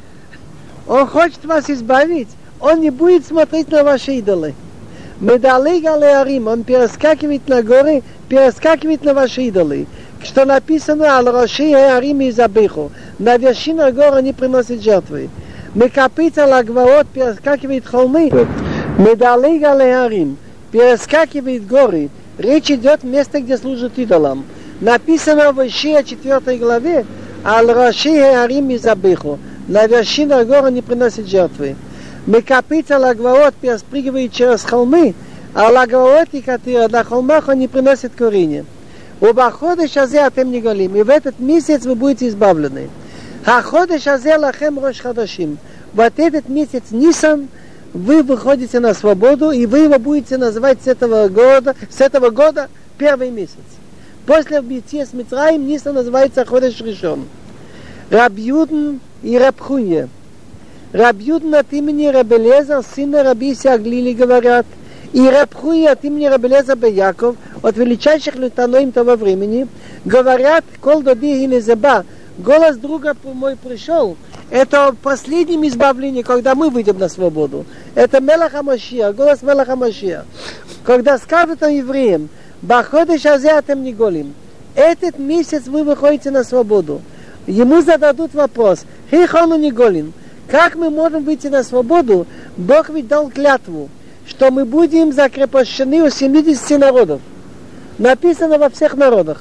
Он хочет вас избавить. Он не будет смотреть на ваши идолы. Медали галеарим. Он перескакивает на горы, перескакивает на ваши идолы. Что написано: ал роши арим и забиху. На вершинах гор они приносят жертвы. Мекапица лагваот, перескакивает холмы. Медали галеарим. Перескакивает горы. Речь идет о месте, где служат идолам. Написано в Ишия четвёртой главе: ал роши арим и забиху. На вершинах гор они приносят жертвы. Мекапица лагваот переспрыгивает через холмы, а лагваоти, которые на холмах, они приносят коренья. Убаходыш азе атем не голим. И в этот месяц вы будете избавлены. Хаходыш азе лахем рош хадашим. Вот этот месяц Нисан вы выходите на свободу, и вы его будете называть с этого года, с этого года первый месяц. После бития с Мицраим Нисан называется Ходыш Ришон. Раб Юден и Раб Хунья. Раб Юден от имени Рабби Элиэзер, сына Раби Сиаглили, говорят, и Раб Хунья от имени Рабби Элиэзер бен Яков, от величайших лютаноим того времени, говорят, кол доди гинезеба, голос друга мой пришел. Это последним избавлением, когда мы выйдем на свободу. Это Мелах ха-Машиах, голос Мелах ха-Машиах. Когда скажут евреям, Баходыш азе атем не голим, этот месяц вы выходите на свободу. Ему зададут вопрос, хейхону не голим, как мы можем выйти на свободу? Бог ведь дал клятву, что мы будем закрепощены у семидесяти народов. Написано во всех народах.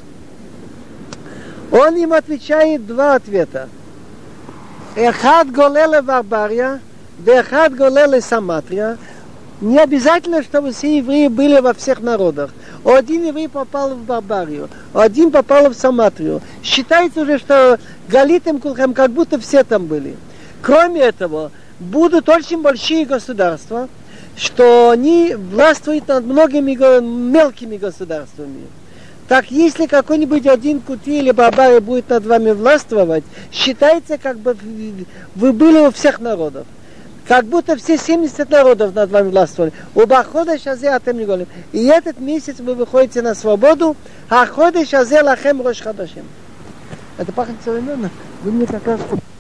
Он им отвечает два ответа. Эхад голеле Барбария, вехад голеле Саматрия. Не обязательно, чтобы все евреи были во всех народах. Один еврей попал в Барбарию, один попал в Саматрию. Считается уже, что галитым кулхем, как будто все там были. Кроме этого, будут очень большие государства, что они властвуют над многими мелкими государствами. Так если какой-нибудь один кути или Барбария будет над вами властвовать, считается, как бы вы были у всех народов. Как будто все семьдесят народов над вами властвовали. Убаходыш азе атем не голим. И этот месяц вы выходите на свободу, а ходыш азе лахем рош хадашим. Это пахнет современно. Вы мне как раз...